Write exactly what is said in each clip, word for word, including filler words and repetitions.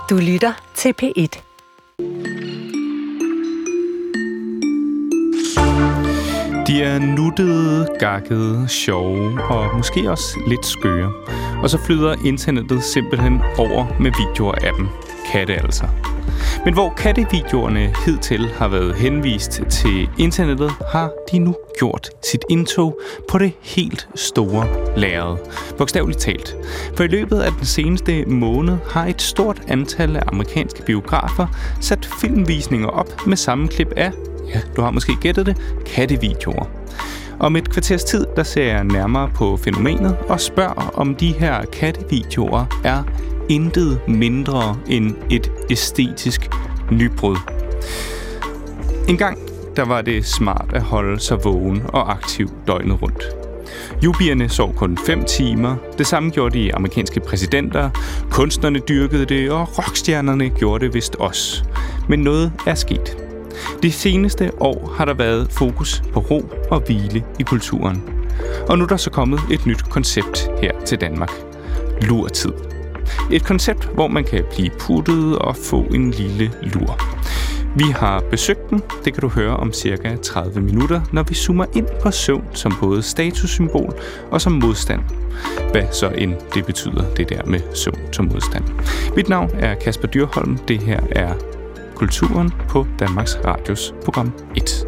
Du lytter til P et. De er nuttede, gakkede, sjove og måske også lidt skøre. Og så flyder internettet simpelthen over med videoer af dem. Katte altså. Men hvor kattevideoerne hidtil har været henvist til internettet, har de nu gjort sit indtog på det helt store lærred. Bogstaveligt talt. For i løbet af den seneste måned har et stort antal af amerikanske biografer sat filmvisninger op med sammenklip af, ja, du har måske gættet det, kattevideoer. Om et kvarters tid, der ser jeg nærmere på fænomenet og spørger, om de her kattevideoer er intet mindre end et æstetisk nybrud. En gang, der var det smart at holde sig vågen og aktiv døgnet rundt. Jubierne sov kun fem timer. Det samme gjorde de amerikanske præsidenter. Kunstnerne dyrkede det, og rockstjernerne gjorde det vist også. Men noget er sket. De seneste år har der været fokus på ro og hvile i kulturen. Og nu er der så kommet et nyt koncept her til Danmark. Lurtid. Et koncept, hvor man kan blive puttet og få en lille lur. Vi har besøgt den. Det kan du høre om cirka tredive minutter, når vi zoomer ind på søvn som både statussymbol og som modstand. Hvad så end det betyder, det der med søvn som modstand. Mit navn er Kasper Dyrholm. Det her er Kulturen på Danmarks Radios program et.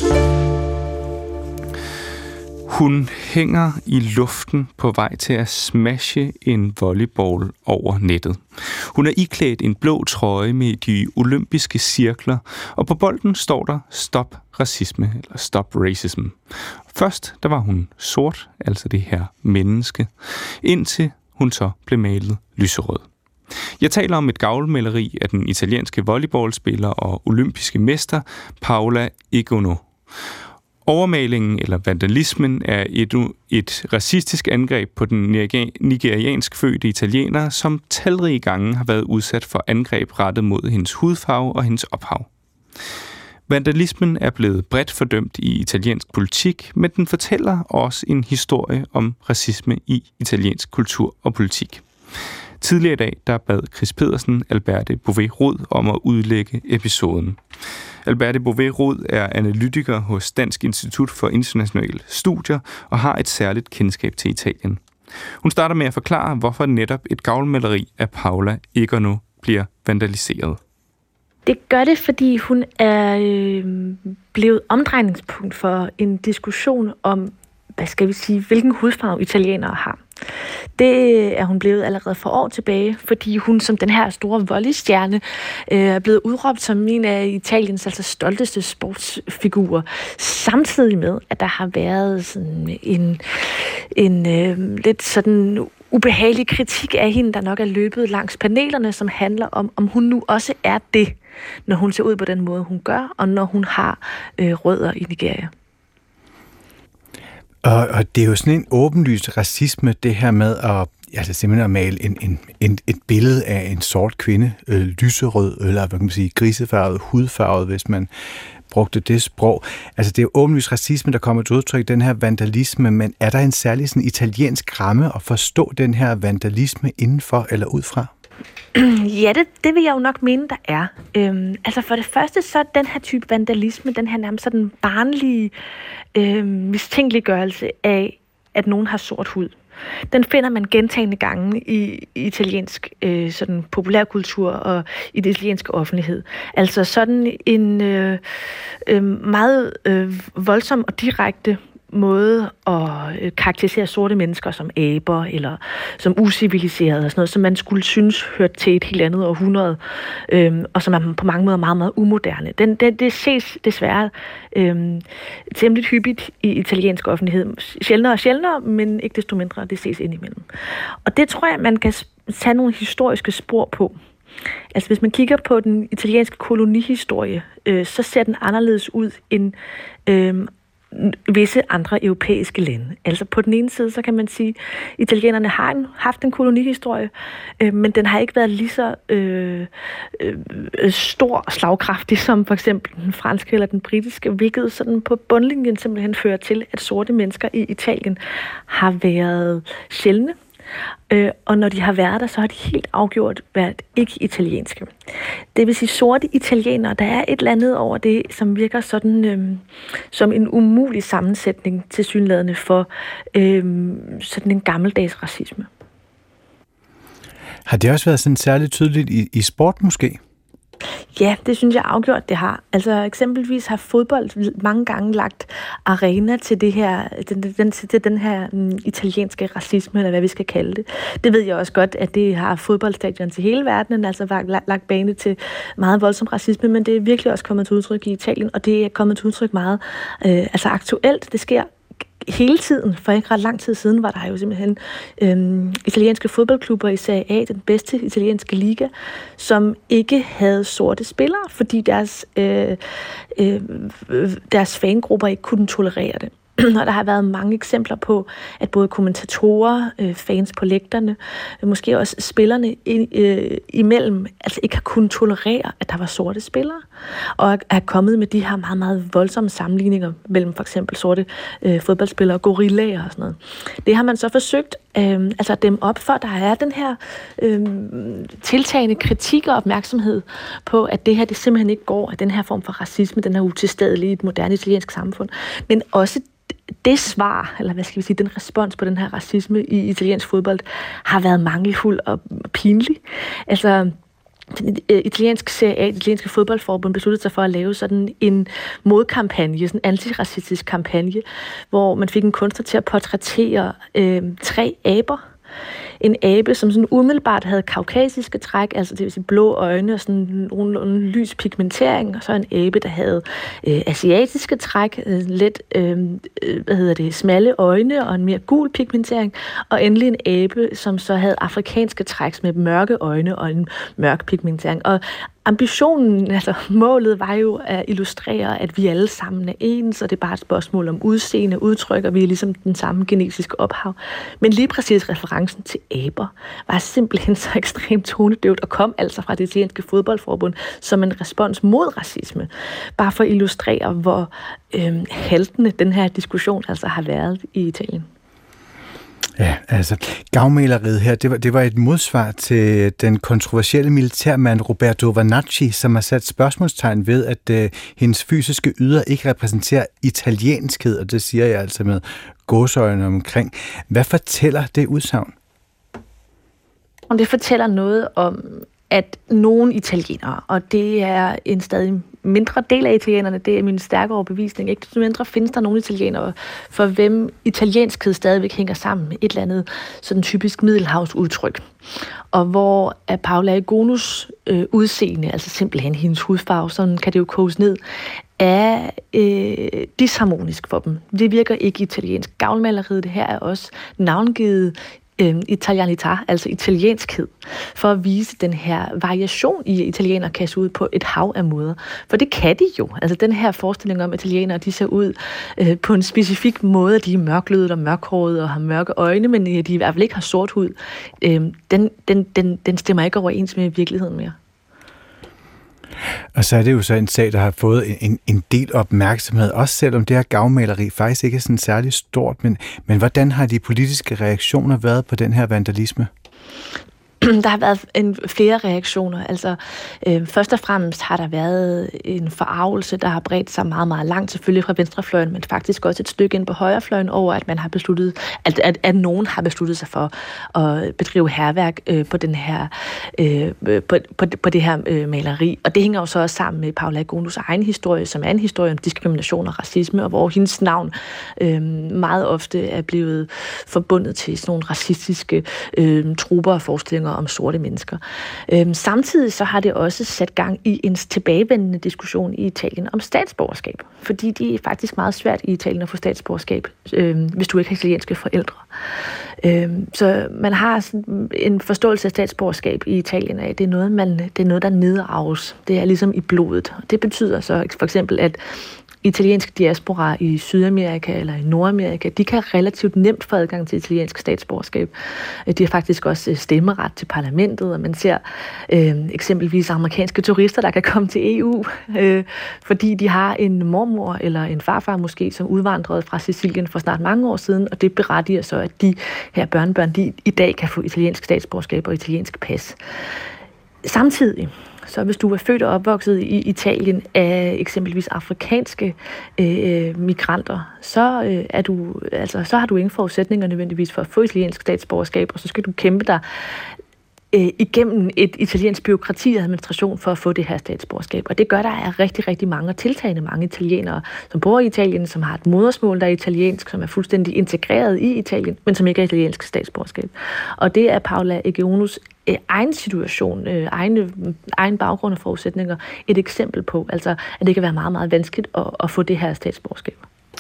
Hun hænger i luften på vej til at smashe en volleyball over nettet. Hun er iklædt en blå trøje med de olympiske cirkler, og på bolden står der Stop racisme, eller Stop racism. Først der var hun sort, altså det her menneske, indtil hun så blev malet lyserød. Jeg taler om et gavlmaleri af den italienske volleyballspiller og olympiske mester Paola Egonu. Overmalingen eller vandalismen er et, et racistisk angreb på den nigeriansk fødte italiener, som talrige gange har været udsat for angreb rettet mod hendes hudfarve og hendes ophav. Vandalismen er blevet bredt fordømt i italiensk politik, men den fortæller også en historie om racisme i italiensk kultur og politik. Tidligere i dag, der bad Chris Pedersen Alberte Bové-Rod om at udlægge episoden. Alberte Bové-Rod er analytiker hos Dansk Institut for Internationale Studier og har et særligt kendskab til Italien. Hun starter med at forklare, hvorfor netop et gavlmaleri af Paola Egonu bliver vandaliseret. Det gør det, fordi hun er øh, blevet omdrejningspunkt for en diskussion om, hvad skal vi sige, hvilken hudfarve italienere har. Det er hun blevet allerede for år tilbage, fordi hun som den her store volleystjerne øh, er blevet udråbt som en af Italiens altså stolteste sportsfigurer, samtidig med, at der har været sådan en, en øh, lidt sådan ubehagelig kritik af hende, der nok er løbet langs panelerne, som handler om, om hun nu også er det, når hun ser ud på den måde, hun gør, og når hun har øh, rødder i Nigeria. Og, og det er jo sådan en åbenlyst racisme, det her med at, altså simpelthen at male en, en, en, et billede af en sort kvinde, øh, lyserød, eller hvad kan man sige, grisefarvet, hudfarvet, hvis man brugte det sprog. Altså det er jo åbenlyst racisme, der kommer til udtryk, den her vandalisme, men er der en særlig sådan italiensk ramme at forstå den her vandalisme indenfor eller udfra? Ja, det, det vil jeg jo nok mene, der er. Øhm, altså for det første, så den her type vandalisme, den her nærmest sådan barnlige øhm, mistænkeliggørelse af, at nogen har sort hud. Den finder man gentagne gange i, i italiensk øh, sådan populærkultur og i det italienske offentlighed. Altså sådan en øh, øh, meget øh, voldsom og direkte måde at karakterisere sorte mennesker som aber eller som usiviliserede og sådan noget, som man skulle synes hørte til et helt andet århundrede, øhm, og som er på mange måder meget, meget umoderne. Den, det, det ses desværre øhm, temmelig hyppigt i italiensk offentlighed. Sjældnere og sjældnere, men ikke desto mindre, det ses indimellem. Og det tror jeg, man kan tage nogle historiske spor på. Altså hvis man kigger på den italienske kolonihistorie, øh, så ser den anderledes ud end øh, visse andre europæiske lande. Altså på den ene side, så kan man sige, at italienerne har en, haft en kolonihistorie, øh, men den har ikke været lige så øh, øh, stor og slagkraftig som for eksempel den franske eller den britiske, hvilket sådan på bundlinjen simpelthen fører til, at sorte mennesker i Italien har været sjældne. Øh, og når de har været der, så har de helt afgjort været ikke italienske. Det vil sige sorte italienere. Der er et eller andet over det, som virker sådan øh, som en umulig sammensætning tilsyneladende for øh, sådan en gammeldags racisme. Har det også været sådan særligt tydeligt i, i sport måske? Ja, det synes jeg afgjort, det har. Altså eksempelvis har fodbold mange gange lagt arena til det her, den, den, til den her um, italienske racisme, eller hvad vi skal kalde det. Det ved jeg også godt, at det har fodboldstadion til hele verden, altså lagt, lagt bane til meget voldsom racisme, men det er virkelig også kommet til udtryk i Italien, og det er kommet til udtryk meget øh, altså aktuelt. Det sker hele tiden. For ikke ret lang tid siden var der jo simpelthen øhm, italienske fodboldklubber i Serie A, den bedste italienske liga, som ikke havde sorte spillere, fordi deres, øh, øh, deres fangrupper ikke kunne tolerere det. Og der har været mange eksempler på, at både kommentatorer, øh, fans på lægterne, øh, måske også spillerne øh, imellem, altså ikke har kunnet tolerere, at der var sorte spillere, og er kommet med de her meget, meget voldsomme sammenligninger mellem for eksempel sorte øh, fodboldspillere og gorillaer og sådan noget. Det har man så forsøgt øh, altså at dæmme op for. Der er den her øh, tiltagende kritik og opmærksomhed på, at det her det simpelthen ikke går, at den her form for racisme, den er utilstedelig i et moderne italiensk samfund, men også det svar, eller hvad skal vi sige, den respons på den her racisme i italiensk fodbold, har været mangelfuld og pinlig. Altså, den italienske Serie A, det italienske fodboldforbund, besluttede sig for at lave sådan en modkampagne, sådan en antiracistisk kampagne, hvor man fik en kunstner til at portrættere øh, tre aber. En abe, som sådan umiddelbart havde kaukasiske træk, altså det vil sige blå øjne og sådan en lys pigmentering, og så en abe, der havde øh, asiatiske træk, øh, let, øh, hvad hedder det, smalle øjne og en mere gul pigmentering, og endelig en abe, som så havde afrikanske træk med mørke øjne og en mørk pigmentering. Og ambitionen, altså målet, var jo at illustrere, at vi alle sammen er ens, og det er bare et spørgsmål om udseende, udtryk, og vi er ligesom den samme genetiske ophav. Men lige præcis referencen til aber var simpelthen så ekstremt tonedøvt, og kom altså fra det italienske fodboldforbund som en respons mod racisme. Bare for at illustrere, hvor øh, haltende den her diskussion altså har været i Italien. Ja, altså, gavmaleriet her, det var, det var et modsvar til den kontroversielle militærmand Roberto Vanacci, som har sat spørgsmålstegn ved, at øh, hendes fysiske yder ikke repræsenterer italienskhed, og det siger jeg altså med gåseøjne omkring. Hvad fortæller det udsagn? Det fortæller noget om, at nogle italienere, og det er en stadig mindre del af italienerne, det er min stærke overbevisning, ikke desto mindre findes der nogle italienere, for hvem italienskhed stadigvæk hænger sammen med et eller andet sådan typisk middelhavsudtryk. Og hvor Paola Egonus øh, udseende, altså simpelthen hendes hudfarve, sådan kan det jo koges ned, er øh, disharmonisk for dem. Det virker ikke italiensk. Gavlmaleriet, det her er også navngivet italianità, altså italienskhed, for at vise den her variation i, at italienere kan se ud på et hav af måder. For det kan de jo. Altså den her forestilling om, at italienere de ser ud øh, på en specifik måde, at de er mørklødet og mørkhårede og har mørke øjne, men de i hvert fald ikke har sort hud. Øh, den, den, den, den stemmer ikke overens med virkeligheden mere. Og så er det jo så en sag, der har fået en, en del opmærksomhed, også selvom det her gavmaleri faktisk ikke er sådan særlig stort. Men, men hvordan har de politiske reaktioner været på den her vandalisme? Der har været en, flere reaktioner. Altså, øh, først og fremmest har der været en forargelse, der har bredt sig meget, meget langt, selvfølgelig fra venstrefløjen, men faktisk også et stykke ind på højrefløjen over, at man har besluttet, at, at, at nogen har besluttet sig for at bedrive hærværk øh, på den her, øh, på, på, på det her øh, maleri. Og det hænger jo så også sammen med Paola Egonus egen historie, som er en historie om diskrimination og racisme, og hvor hendes navn øh, meget ofte er blevet forbundet til sådan nogle racistiske øh, trupper og forestillinger om sorte mennesker. Øhm, samtidig så har det også sat gang i en tilbagevendende diskussion i Italien om statsborgerskab, fordi det er faktisk meget svært i Italien at få statsborgerskab, øhm, hvis du ikke har italienske forældre. Øhm, så man har sådan en forståelse af statsborgerskab i Italien af, det er noget, man, det er noget der nedarves. Det er ligesom i blodet. Det betyder så for eksempel, at italienske diaspora i Sydamerika eller i Nordamerika, de kan relativt nemt få adgang til italiensk statsborgerskab. De har faktisk også stemmeret til parlamentet, og man ser øh, eksempelvis amerikanske turister, der kan komme til E U, øh, fordi de har en mormor eller en farfar måske, som udvandrede fra Sicilien for snart mange år siden, og det berettiger så, at de her børnebørn, de i dag kan få italiensk statsborgerskab og italiensk pas. Samtidig, så hvis du er født og opvokset i Italien af eksempelvis afrikanske øh, migranter, så, øh, er du, altså, så har du ingen forudsætninger nødvendigvis for at få italiensk statsborgerskab, og så skal du kæmpe dig øh, igennem et italiensk byråkrati og administration for at få det her statsborgerskab. Og det gør, der er rigtig, rigtig mange og tiltagende mange italienere, som bor i Italien, som har et modersmål, der er italiensk, som er fuldstændig integreret i Italien, men som ikke er italiensk statsborgerskab. Og det er Paola Egionus egen situation, øh, egen, egen baggrund og forudsætninger et eksempel på, altså at det kan være meget, meget vanskeligt at, at få det her statsborgerskab.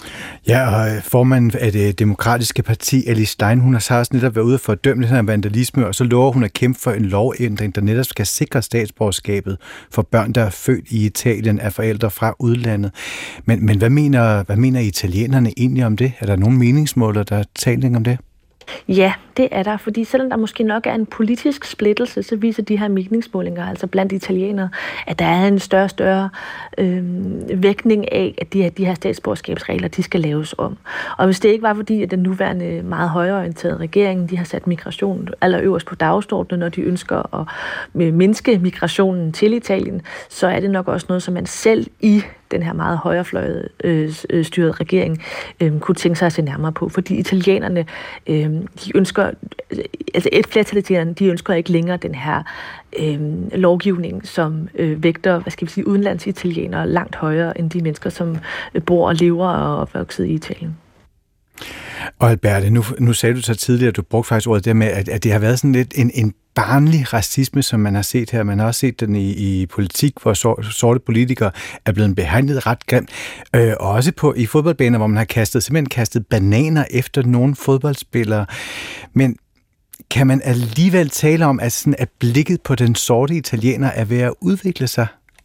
Ja, og formanden af det demokratiske parti, Elise Stein, hun har så også netop været ude for at dømme den her vandalisme, og så lover hun at kæmpe for en lovændring, der netop skal sikre statsborgerskabet for børn, der er født i Italien af forældre fra udlandet. Men, men hvad, mener, hvad mener italienerne egentlig om det? Er der nogen meningsmåler, der taler om det? Ja, det er der, fordi selvom der måske nok er en politisk splittelse, så viser de her meningsmålinger, altså blandt italienere, at der er en større og større øh, vægtning af, at de her, de her statsborgerskabsregler, de skal laves om. Og hvis det ikke var fordi, at den nuværende meget højreorienterede regering, de har sat migration allerøverst på dagsordenen, når de ønsker at mindske migrationen til Italien, så er det nok også noget, som man selv i den her meget højrefløjede øh, styrede regering øh, kunne tænke sig at se nærmere på. Fordi italienerne, øh, de ønsker, altså et flertal af italienerne, de ønsker ikke længere den her øh, lovgivning, som øh, vægter, hvad skal vi sige, udenlandsitalienere langt højere end de mennesker, som øh, bor og lever og er opvokset i Italien. Og Alberte, nu, nu sagde du så tidligere, at du brugte faktisk ordet der med, at, at det har været sådan lidt en, en barnlig racisme, som man har set her. Man har også set den i, i politik, hvor sor, sorte politikere er blevet behandlet ret grimt. Øh, og også på, i fodboldbaner, hvor man har kastet, simpelthen kastet bananer efter nogle fodboldspillere. Men kan man alligevel tale om, at, sådan, at blikket på den sorte italiener er ved at udvikle sig?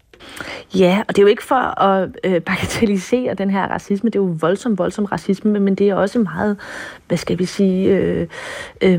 Ja, og det er jo ikke for at øh, bagatellisere den her racisme, det er jo voldsom, voldsom racisme, men det er også meget, hvad skal vi sige, øh, øh,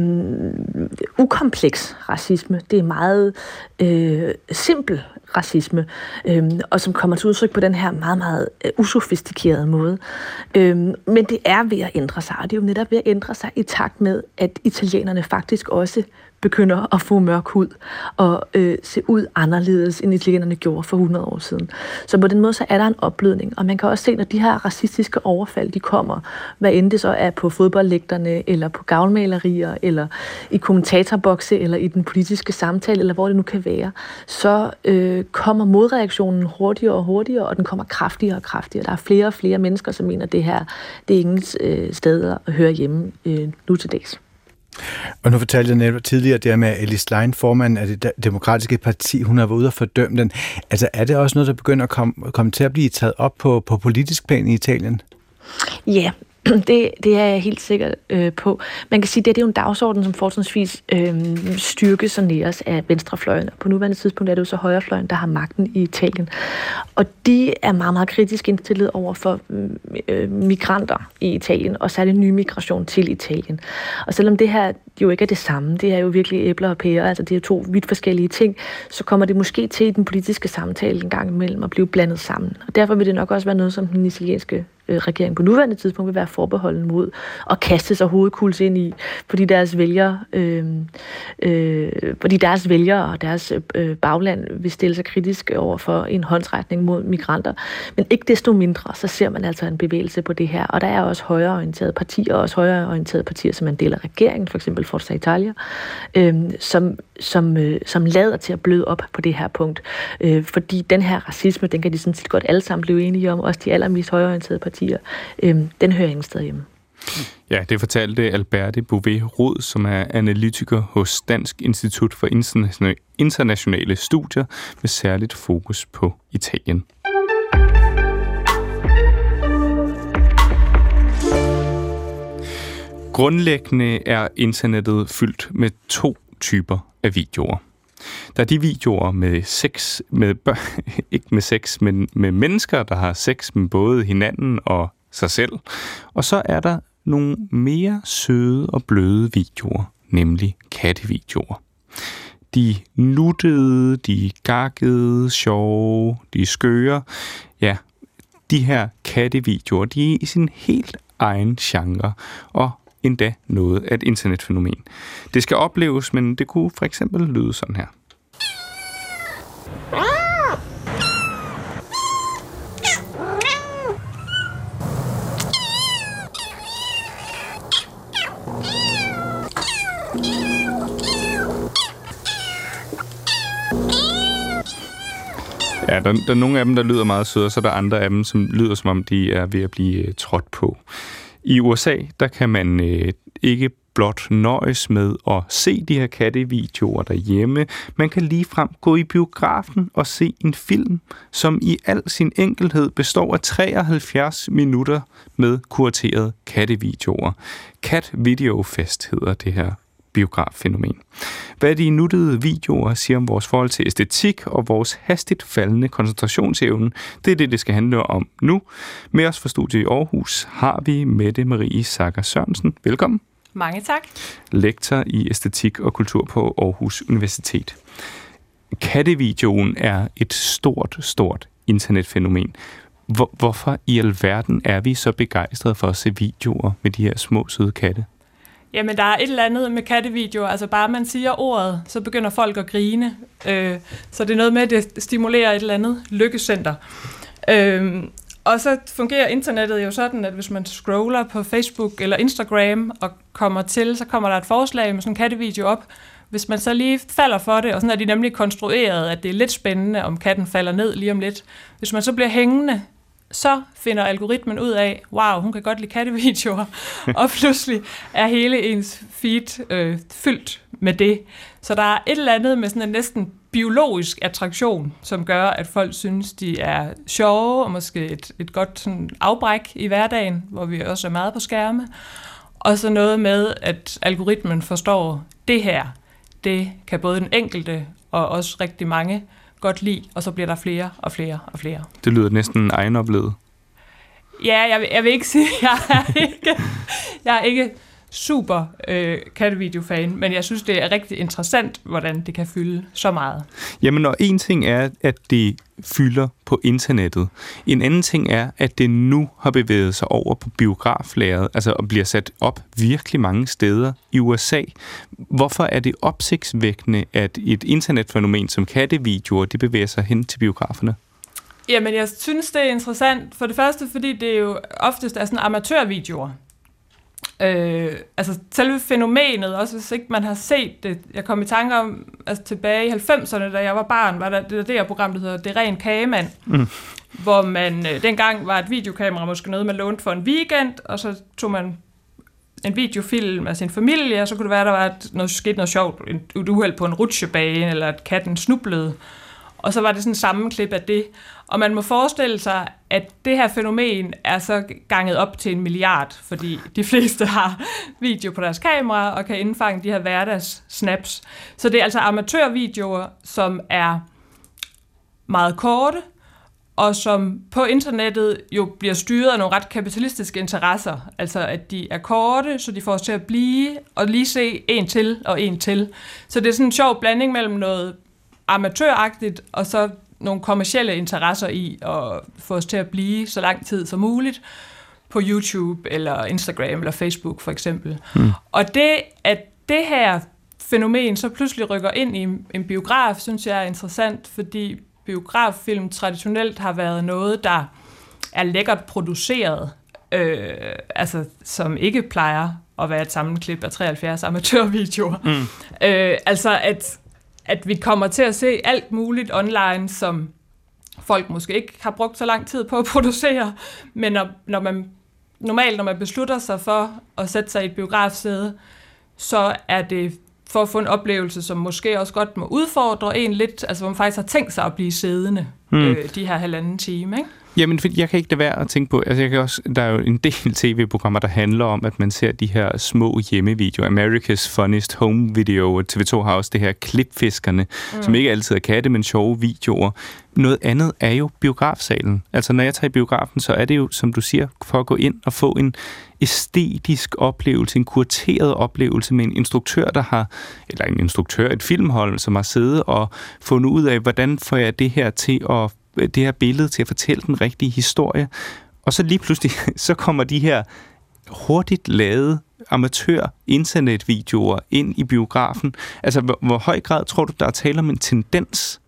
ukompleks racisme. Det er meget øh, simpel racisme, øh, og som kommer til udtryk på den her meget, meget øh, usofistikerede måde. Øh, men det er ved at ændre sig, og det er jo netop ved at ændre sig i takt med, at italienerne faktisk også begynder at få mørk hud og øh, se ud anderledes, end italienerne gjorde for hundrede år siden. Så på den måde, så er der en opblødning, og man kan også se, når de her racistiske overfald, de kommer, hvad end det så er på fodboldlægterne, eller på gavlmalerier, eller i kommentatorbokse, eller i den politiske samtale, eller hvor det nu kan være, så øh, kommer modreaktionen hurtigere og hurtigere, og den kommer kraftigere og kraftigere. Der er flere og flere mennesker, som mener, at det her, det er ingen øh, steder at høre hjemme øh, nu til dags. Og nu fortalte jeg netop tidligere det med Elise Stein, formanden af det demokratiske parti, hun har været ude og fordømme den. Altså er det også noget, der begynder at komme, komme til at blive taget op på, på politisk plan i Italien? Ja, det, det er jeg helt sikker øh, på. Man kan sige, at det, det er jo en dagsorden, som fortrinsvis øh, styrkes og næres af venstrefløjen. Og på nuværende tidspunkt er det jo så højrefløjen, der har magten i Italien. Og de er meget, meget kritisk indstillet over for øh, migranter i Italien, og særligt ny migration til Italien. Og selvom det her jo ikke er det samme, det er jo virkelig æbler og pærer, altså det er jo to vidt forskellige ting, så kommer det måske til i den politiske samtale en gang imellem at blive blandet sammen. Og derfor vil det nok også være noget, som den italienske regering på nuværende tidspunkt vil være forbeholden mod at kaste sig hovedkuls ind i, fordi deres vælgere, øh, øh, fordi deres vælgere og deres øh, bagland vil stille sig kritisk over for en håndsrækning mod migranter. Men ikke desto mindre, så ser man altså en bevægelse på det her, og der er også højreorienterede partier, og også højreorienterede partier, som en del af regeringen, for eksempel Forza Italia, øh, som, som, øh, som lader til at bløde op på det her punkt. Øh, fordi den her racisme, den kan de sådan set godt alle sammen blive enige om, også de allermest højreorienterede partier. Øhm, den hører ingen sted hjemme. Ja, det fortalte Alberte Bouvet-Rod, som er analytiker hos Dansk Institut for Internationale Studier med særligt fokus på Italien. Grundlæggende er internettet fyldt med to typer af videoer. Der er de videoer med sex, med børn, ikke med sex, men med mennesker, der har sex med både hinanden og sig selv. Og så er der nogle mere søde og bløde videoer, nemlig kattevideoer. De nuttede, de gakkede, sjove, de skøre. Ja, de her kattevideoer, de er i sin helt egen genre, og endda noget af et internetfænomen. Det skal opleves, men det kunne for eksempel lyde sådan her. Ja, der, der er nogle af dem, der lyder meget søde, og så er der andre af dem, som lyder, som om de er ved at blive uh, trådt på. I U S A, der kan man uh, ikke blot nøjes med at se de her kattevideoer derhjemme. Man kan ligefrem gå i biografen og se en film, som i al sin enkelhed består af treoghalvfjerds minutter med kuraterede kattevideoer. Cat Video Fest hedder det her biograffænomen. Hvad de nuttede videoer siger om vores forhold til æstetik og vores hastigt faldende koncentrationsevne, det er det, det skal handle om nu. Med os fra studiet i Aarhus har vi Mette Marie Sager Sørensen. Velkommen. Mange tak. Lektor i æstetik og kultur på Aarhus Universitet. Kattevideoen er et stort, stort internetfænomen. Hvor, hvorfor i alverden er vi så begejstrede for at se videoer med de her små, søde katte? Jamen, der er et eller andet med kattevideoer. Altså, bare man siger ordet, så begynder folk at grine. Øh, så det er noget med, at det stimulerer et eller andet lykkecenter. Øh, og så fungerer internettet jo sådan, at hvis man scroller på Facebook eller Instagram og kommer til, så kommer der et forslag med sådan en kattevideo op. Hvis man så lige falder for det, og sådan er de nemlig konstrueret, at det er lidt spændende, om katten falder ned lige om lidt. Hvis man så bliver hængende, så finder algoritmen ud af, wow, hun kan godt lide kattevideoer, og pludselig er hele ens feed øh, fyldt med det. Så der er et eller andet med sådan en næsten biologisk attraktion, som gør, at folk synes, de er sjove, og måske et, et godt sådan, afbræk i hverdagen, hvor vi også er meget på skærme. Og så noget med, at algoritmen forstår, det her, det kan både den enkelte og også rigtig mange godt lide, og så bliver der flere og flere og flere. Det lyder næsten egenoplevet. Ja, jeg vil, jeg vil ikke sige, jeg er ikke, jeg er ikke super øh, kattevideofan, men jeg synes, det er rigtig interessant, hvordan det kan fylde så meget. Jamen, og en ting er, at det fylder på internettet. En anden ting er, at det nu har bevæget sig over på biograflageret, altså og bliver sat op virkelig mange steder i U S A. Hvorfor er det opsigtsvækkende, at et internetfænomen som kattevideoer, det bevæger sig hen til biograferne? Jamen, jeg synes, det er interessant. For det første, fordi det jo oftest er sådan amatørvideoer. Øh, altså selve fænomenet, også hvis ikke man har set det. Jeg kom i tanke om, altså tilbage i halvfemserne, da jeg var barn, var der det der, det der program, der hedder Det Ren Kagemand, mm. hvor man øh, dengang var et videokamera måske noget, man lånte for en weekend, og så tog man en videofilm af sin familie, og så kunne det være, der var et, noget, sket noget sjovt, et uheld på en rutsjebane, eller at katten snublede. Og så var det sådan en sammenklip af det. Og man må forestille sig, at det her fænomen er så ganget op til en milliard, fordi de fleste har video på deres kamera og kan indfange de her hverdagssnaps. Så det er altså amatørvideoer, som er meget korte, og som på internettet jo bliver styret af nogle ret kapitalistiske interesser. Altså at de er korte, så de får os til at blive og lige se en til og en til. Så det er sådan en sjov blanding mellem noget amatøragtigt, og så nogle kommercielle interesser i at få os til at blive så lang tid som muligt på YouTube eller Instagram eller Facebook for eksempel. Mm. Og det, at det her fænomen så pludselig rykker ind i en biograf, synes jeg er interessant, fordi biograffilm traditionelt har været noget, der er lækkert produceret, øh, altså som ikke plejer at være et sammenklip af treoghalvfjerds amatørvideoer. Mm. Øh, altså at at vi kommer til at se alt muligt online, som folk måske ikke har brugt så lang tid på at producere, men når, når man normalt, når man beslutter sig for at sætte sig i et biografsæde, så er det for at få en oplevelse, som måske også godt må udfordre en lidt, altså hvor man faktisk har tænkt sig at blive siddende mm. øh, de her halvanden time, ikke? Jamen, jeg kan ikke lade være at tænke på, altså jeg kan også, der er jo en del tv-programmer, der handler om, at man ser de her små hjemmevideoer. America's Funniest Home Video, og T V to har også det her Klipfiskerne, mm. som ikke altid er katte, men sjove videoer. Noget andet er jo biografsalen. Altså, når jeg tager i biografen, så er det jo, som du siger, for at gå ind og få en æstetisk oplevelse, en kurateret oplevelse med en instruktør, der har, eller en instruktør, et filmhold, som har siddet og fundet ud af, hvordan får jeg det her til at det her billede til at fortælle den rigtige historie. Og så lige pludselig, så kommer de her hurtigt lavede amatør-internetvideoer ind i biografen. Altså, hvor, hvor høj grad tror du, der er tale om en tendens?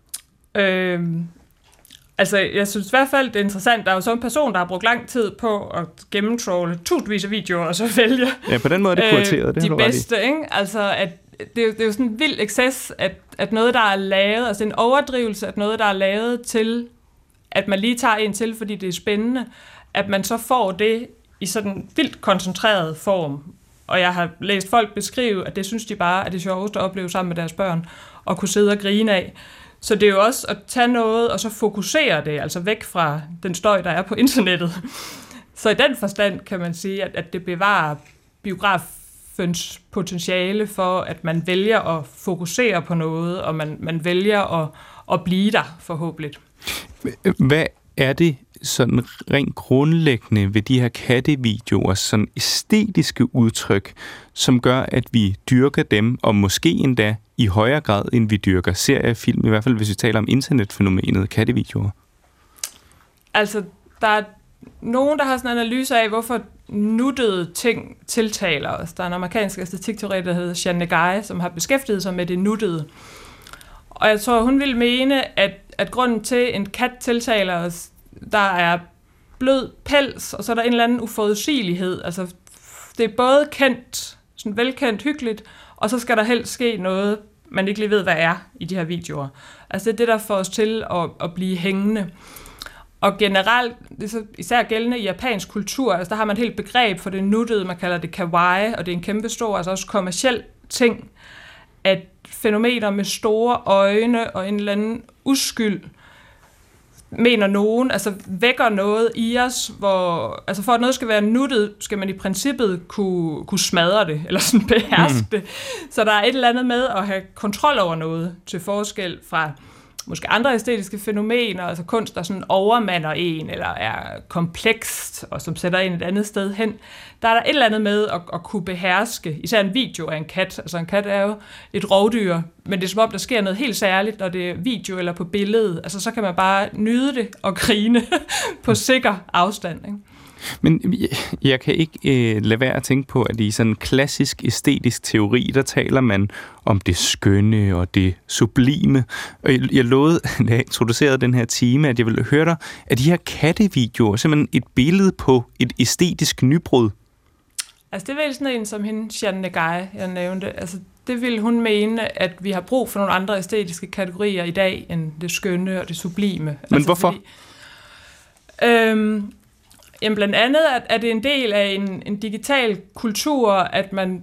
Øhm, altså, jeg synes i hvert fald, det er interessant. Der er jo så en person, der har brugt lang tid på at gennemtrolle tusindvis af videoer, og så vælge ja, på den måde er det kurateret, det de bedste, ikke? Altså, at det er, jo, det er jo sådan en vild excess, at, at noget, der er lavet, altså en overdrivelse, at noget, der er lavet til, at man lige tager en til, fordi det er spændende, at man så får det i sådan en vildt koncentreret form. Og jeg har læst folk beskrive, at det synes de bare er det sjoveste at opleve sammen med deres børn, og kunne sidde og grine af. Så det er jo også at tage noget, og så fokusere det, altså væk fra den støj, der er på internettet. Så i den forstand kan man sige, at, at det bevarer biograf potentiale for, at man vælger at fokusere på noget, og man, man vælger at, at blive der forhåbentlig. Hvad er det sådan rent grundlæggende ved de her kattevideoer, sådan æstetiske udtryk, som gør, at vi dyrker dem, og måske endda i højere grad, end vi dyrker seriefilm, i hvert fald hvis vi taler om internetfænomenet kattevideoer? Altså, der er nogen, der har sådan en analyse af, hvorfor nuttede ting tiltaler os. Der er en amerikansk æstetikteoretiker, der hedder Jeanne Guy, som har beskæftiget sig med det nuttede. Og jeg tror, hun vil mene, at, at grunden til, en kat tiltaler os, der er blød pels, og så er der en eller anden uforudsigelighed. Altså, det er både kendt, sådan velkendt, hyggeligt, og så skal der helst ske noget, man ikke lige ved, hvad er i de her videoer. Altså, det er det, der får os til at, at blive hængende. Og generelt, det er så især gældende i japansk kultur, altså der har man et helt begreb for det nuttede, man kalder det kawaii, og det er en kæmpe stor, altså også kommerciel ting, at fænomener med store øjne og en eller anden uskyld, mener nogen, altså vækker noget i os, hvor, altså for at noget skal være nuttet, skal man i princippet kunne, kunne smadre det, eller sådan beherske det. Mm. Så der er et eller andet med at have kontrol over noget, til forskel fra måske andre æstetiske fænomener, altså kunst, der sådan overmander en, eller er komplekst, og som sætter en et andet sted hen. Der er der et eller andet med at, at kunne beherske, især en video af en kat. Altså en kat er jo et rovdyr, men det er som om, der sker noget helt særligt, når det er video eller på billedet. Altså så kan man bare nyde det og grine på sikker afstand, ikke? Men jeg, jeg kan ikke øh, lade være at tænke på, at i sådan en klassisk æstetisk teori, der taler man om det skønne og det sublime. Og jeg, jeg lovede, da jeg introducerede den her time, at jeg ville høre dig, at de her kattevideoer er simpelthen et billede på et æstetisk nybrud. Altså det er vel sådan en, som hende, Jeanne Guy, jeg nævnte. Altså det vil hun mene, at vi har brug for nogle andre æstetiske kategorier i dag, end det skønne og det sublime. Men altså, hvorfor? Fordi, øhm, Jamen blandt andet at, er det en del af en, en digital kultur, at man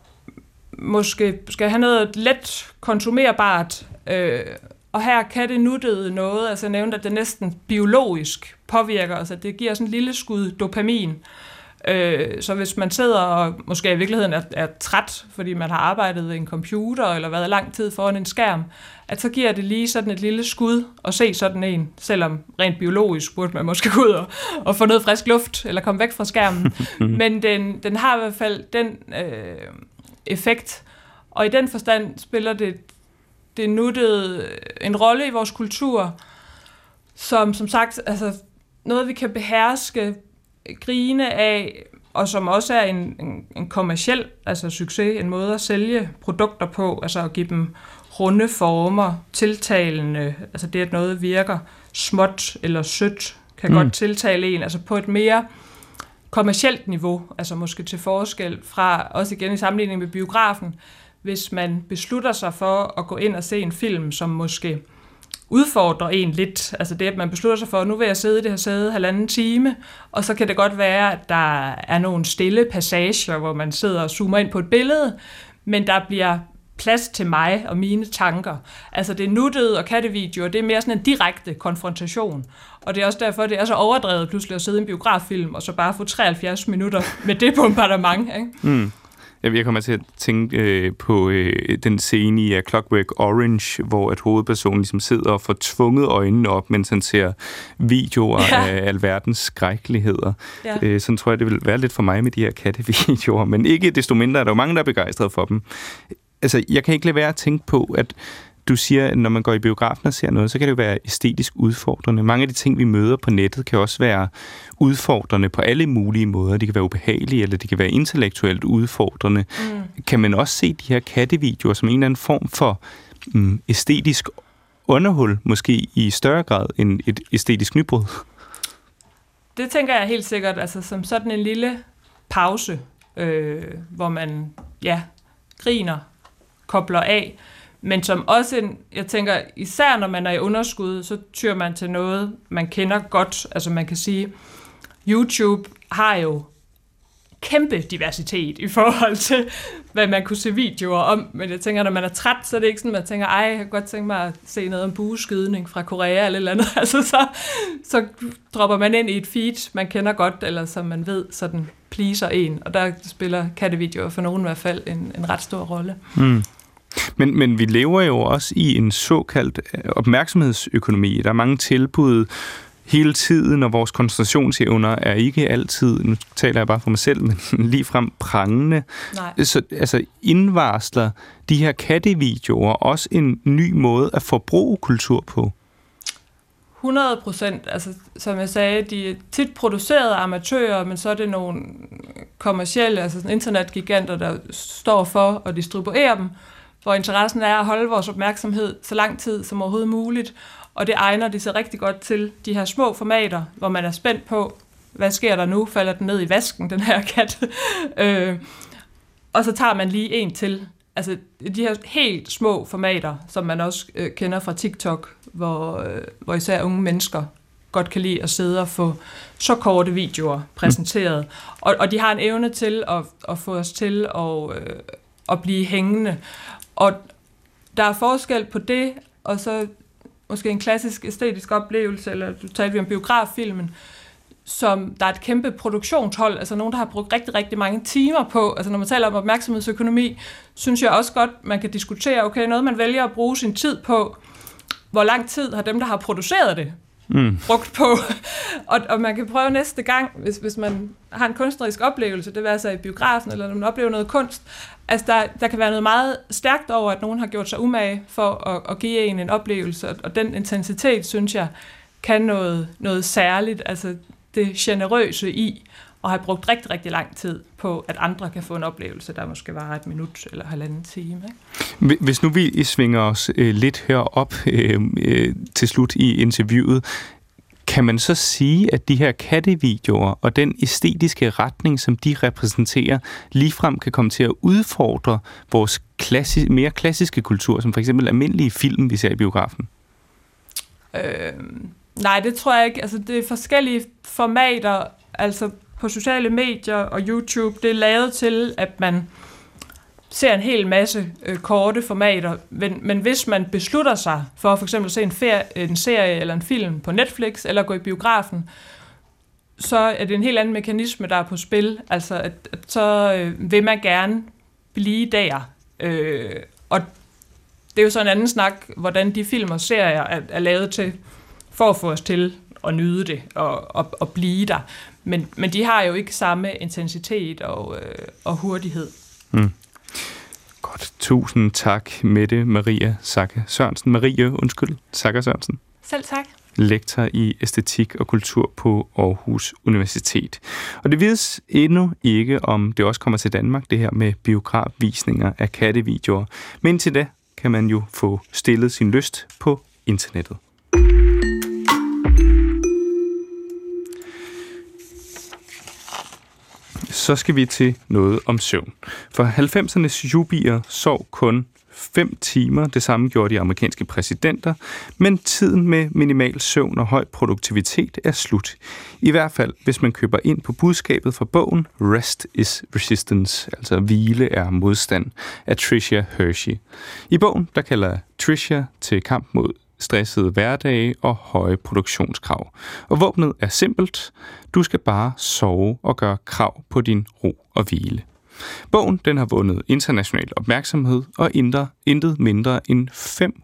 måske skal have noget let konsumerbart, øh, og her kan det nuttede noget, altså jeg nævnte, at det næsten biologisk påvirker os, at det giver sådan en lille skud dopamin. Øh, så hvis man sidder og måske i virkeligheden er, er træt, fordi man har arbejdet ved en computer eller været lang tid foran en skærm, at så giver det lige sådan et lille skud at se sådan en, selvom rent biologisk burde man måske gå ud og, og få noget frisk luft eller komme væk fra skærmen. Men den, den har i hvert fald den øh, effekt, og i den forstand spiller det, det nuttede en rolle i vores kultur, som som sagt altså noget vi kan beherske, grine af, og som også er en, en, en kommerciel altså succes, en måde at sælge produkter på, altså at give dem runde former, tiltalende, altså det, at noget virker småt eller sødt, kan mm. godt tiltale en, altså på et mere kommercielt niveau, altså måske til forskel fra, også igen i sammenligning med biografen, hvis man beslutter sig for at gå ind og se en film, som måske udfordrer en lidt, altså det, at man beslutter sig for, nu vil jeg sidde i det her sæde halvanden time, og så kan det godt være, at der er nogle stille passager, hvor man sidder og zoomer ind på et billede, men der bliver plads til mig og mine tanker. Altså det nuttede og kattevideoer, det er mere sådan en direkte konfrontation. Og det er også derfor, det er så overdrevet pludselig at sidde i en biograffilm, og så bare få treoghalvfjerds minutter med det bombardement, ikke? Mm. Jeg kommer til at tænke øh, på øh, den scene i A Clockwork Orange, hvor at hovedpersonen ligesom sidder og får tvunget øjnene op, mens han ser videoer ja. af alverdens skrækkeligheder. Ja. Øh, sådan tror jeg, det vil være lidt for mig med de her kattevideoer, men ikke desto mindre er der jo mange, der er begejstrede for dem. Altså, jeg kan ikke lade være at tænke på, at du siger, at når man går i biografen og ser noget, så kan det jo være æstetisk udfordrende. Mange af de ting, vi møder på nettet, kan også være udfordrende på alle mulige måder. De kan være ubehagelige, eller de kan være intellektuelt udfordrende. Mm. Kan man også se de her kattevideoer som en eller anden form for mm, æstetisk underhul, måske i større grad end et æstetisk nybrud? Det tænker jeg helt sikkert, altså som sådan en lille pause, øh, hvor man ja, griner, kobler af, men som også, en, jeg tænker, især når man er i underskud, så tyr man til noget, man kender godt. Altså man kan sige, YouTube har jo kæmpe diversitet i forhold til, hvad man kunne se videoer om. Men jeg tænker, når man er træt, så er det ikke sådan, man tænker, ej, jeg kan godt tænke mig at se noget om bueskydning fra Korea eller eller andet. Altså så, så dropper man ind i et feed, man kender godt, eller som man ved, sådan pleaser en. Og der spiller kattevideoer for nogen i hvert fald en, en ret stor rolle. Mm. Men, men vi lever jo også i en såkaldt opmærksomhedsøkonomi. Der er mange tilbud hele tiden, og vores koncentrationsevner er ikke altid, nu taler jeg bare for mig selv, men ligefrem prangende. Nej. Så altså, indvarsler de her kattevideoer også en ny måde at forbruge kultur på? hundrede procent. Altså, som jeg sagde, de er tit producerede amatører, men så er det nogle kommercielle, altså sådan internetgiganter, der står for at distribuere dem, hvor interessen er at holde vores opmærksomhed så lang tid som overhovedet muligt. Og det egner de sig rigtig godt til de her små formater, hvor man er spændt på, hvad sker der nu? Falder den ned i vasken, den her kat? øh, og så tager man lige en til. Altså de her helt små formater, som man også øh, kender fra TikTok, hvor, øh, hvor især unge mennesker godt kan lide at sidde og få så korte videoer præsenteret. Mm. Og, og de har en evne til at, at få os til at, øh, at blive hængende. Og der er forskel på det, og så måske en klassisk æstetisk oplevelse, eller du talte vi om biograffilmen, som der er et kæmpe produktionshold, altså nogen, der har brugt rigtig, rigtig mange timer på. Altså når man taler om opmærksomhedsøkonomi, synes jeg også godt, man kan diskutere, okay, noget man vælger at bruge sin tid på, hvor lang tid har dem, der har produceret det, mm. brugt på. og, og man kan prøve næste gang, hvis, hvis man har en kunstnerisk oplevelse, det vil altså i biografen, eller når man oplever noget kunst, altså der, der kan være noget meget stærkt over, at nogen har gjort sig umage for at, at give en en oplevelse, og, og den intensitet, synes jeg, kan noget, noget særligt, altså det generøse i at have brugt rigtig, rigtig lang tid på, at andre kan få en oplevelse, der måske var et minut eller halvanden time. Ikke? Hvis nu vi svinger os øh, lidt herop øh, øh, til slut i interviewet, kan man så sige, at de her kattevideoer og den æstetiske retning, som de repræsenterer, ligefrem kan komme til at udfordre vores klassi- mere klassiske kultur, som for eksempel almindelige film, vi ser i biografen? Øh, nej, det tror jeg ikke. Altså, det er forskellige formater, altså på sociale medier og YouTube, det er lavet til, at man ser en hel masse øh, korte formater, men, men hvis man beslutter sig for for eksempel at se en, ferie, en serie eller en film på Netflix, eller gå i biografen, så er det en helt anden mekanisme, der er på spil. Altså, at, at så øh, vil man gerne blive der. Øh, og det er jo så en anden snak, hvordan de film og serier er, er lavet til, for at få os til at nyde det og, og, og blive der. Men, men de har jo ikke samme intensitet og, øh, og hurtighed. Mm. Godt. Tusind tak, Mette Maria Sacker Sørensen. Marie, undskyld, Sacker Sørensen. Selv tak. Lektor i æstetik og kultur på Aarhus Universitet. Og det vides endnu ikke, om det også kommer til Danmark, det her med biografvisninger af kattevideoer. Men til det kan man jo få stillet sin lyst på internettet. Så skal vi til noget om søvn. For halvfemsernes yubier sov kun fem timer. Det samme gjorde de amerikanske præsidenter. Men tiden med minimal søvn og høj produktivitet er slut. I hvert fald, hvis man køber ind på budskabet fra bogen Rest is Resistance, altså hvile er modstand, af Tricia Hirschi. I bogen, der kalder Tricia til kamp mod stressede hverdage og høje produktionskrav. Og våbnet er simpelt. Du skal bare sove og gøre krav på din ro og hvile. Bogen den har vundet international opmærksomhed og intet, intet mindre end fem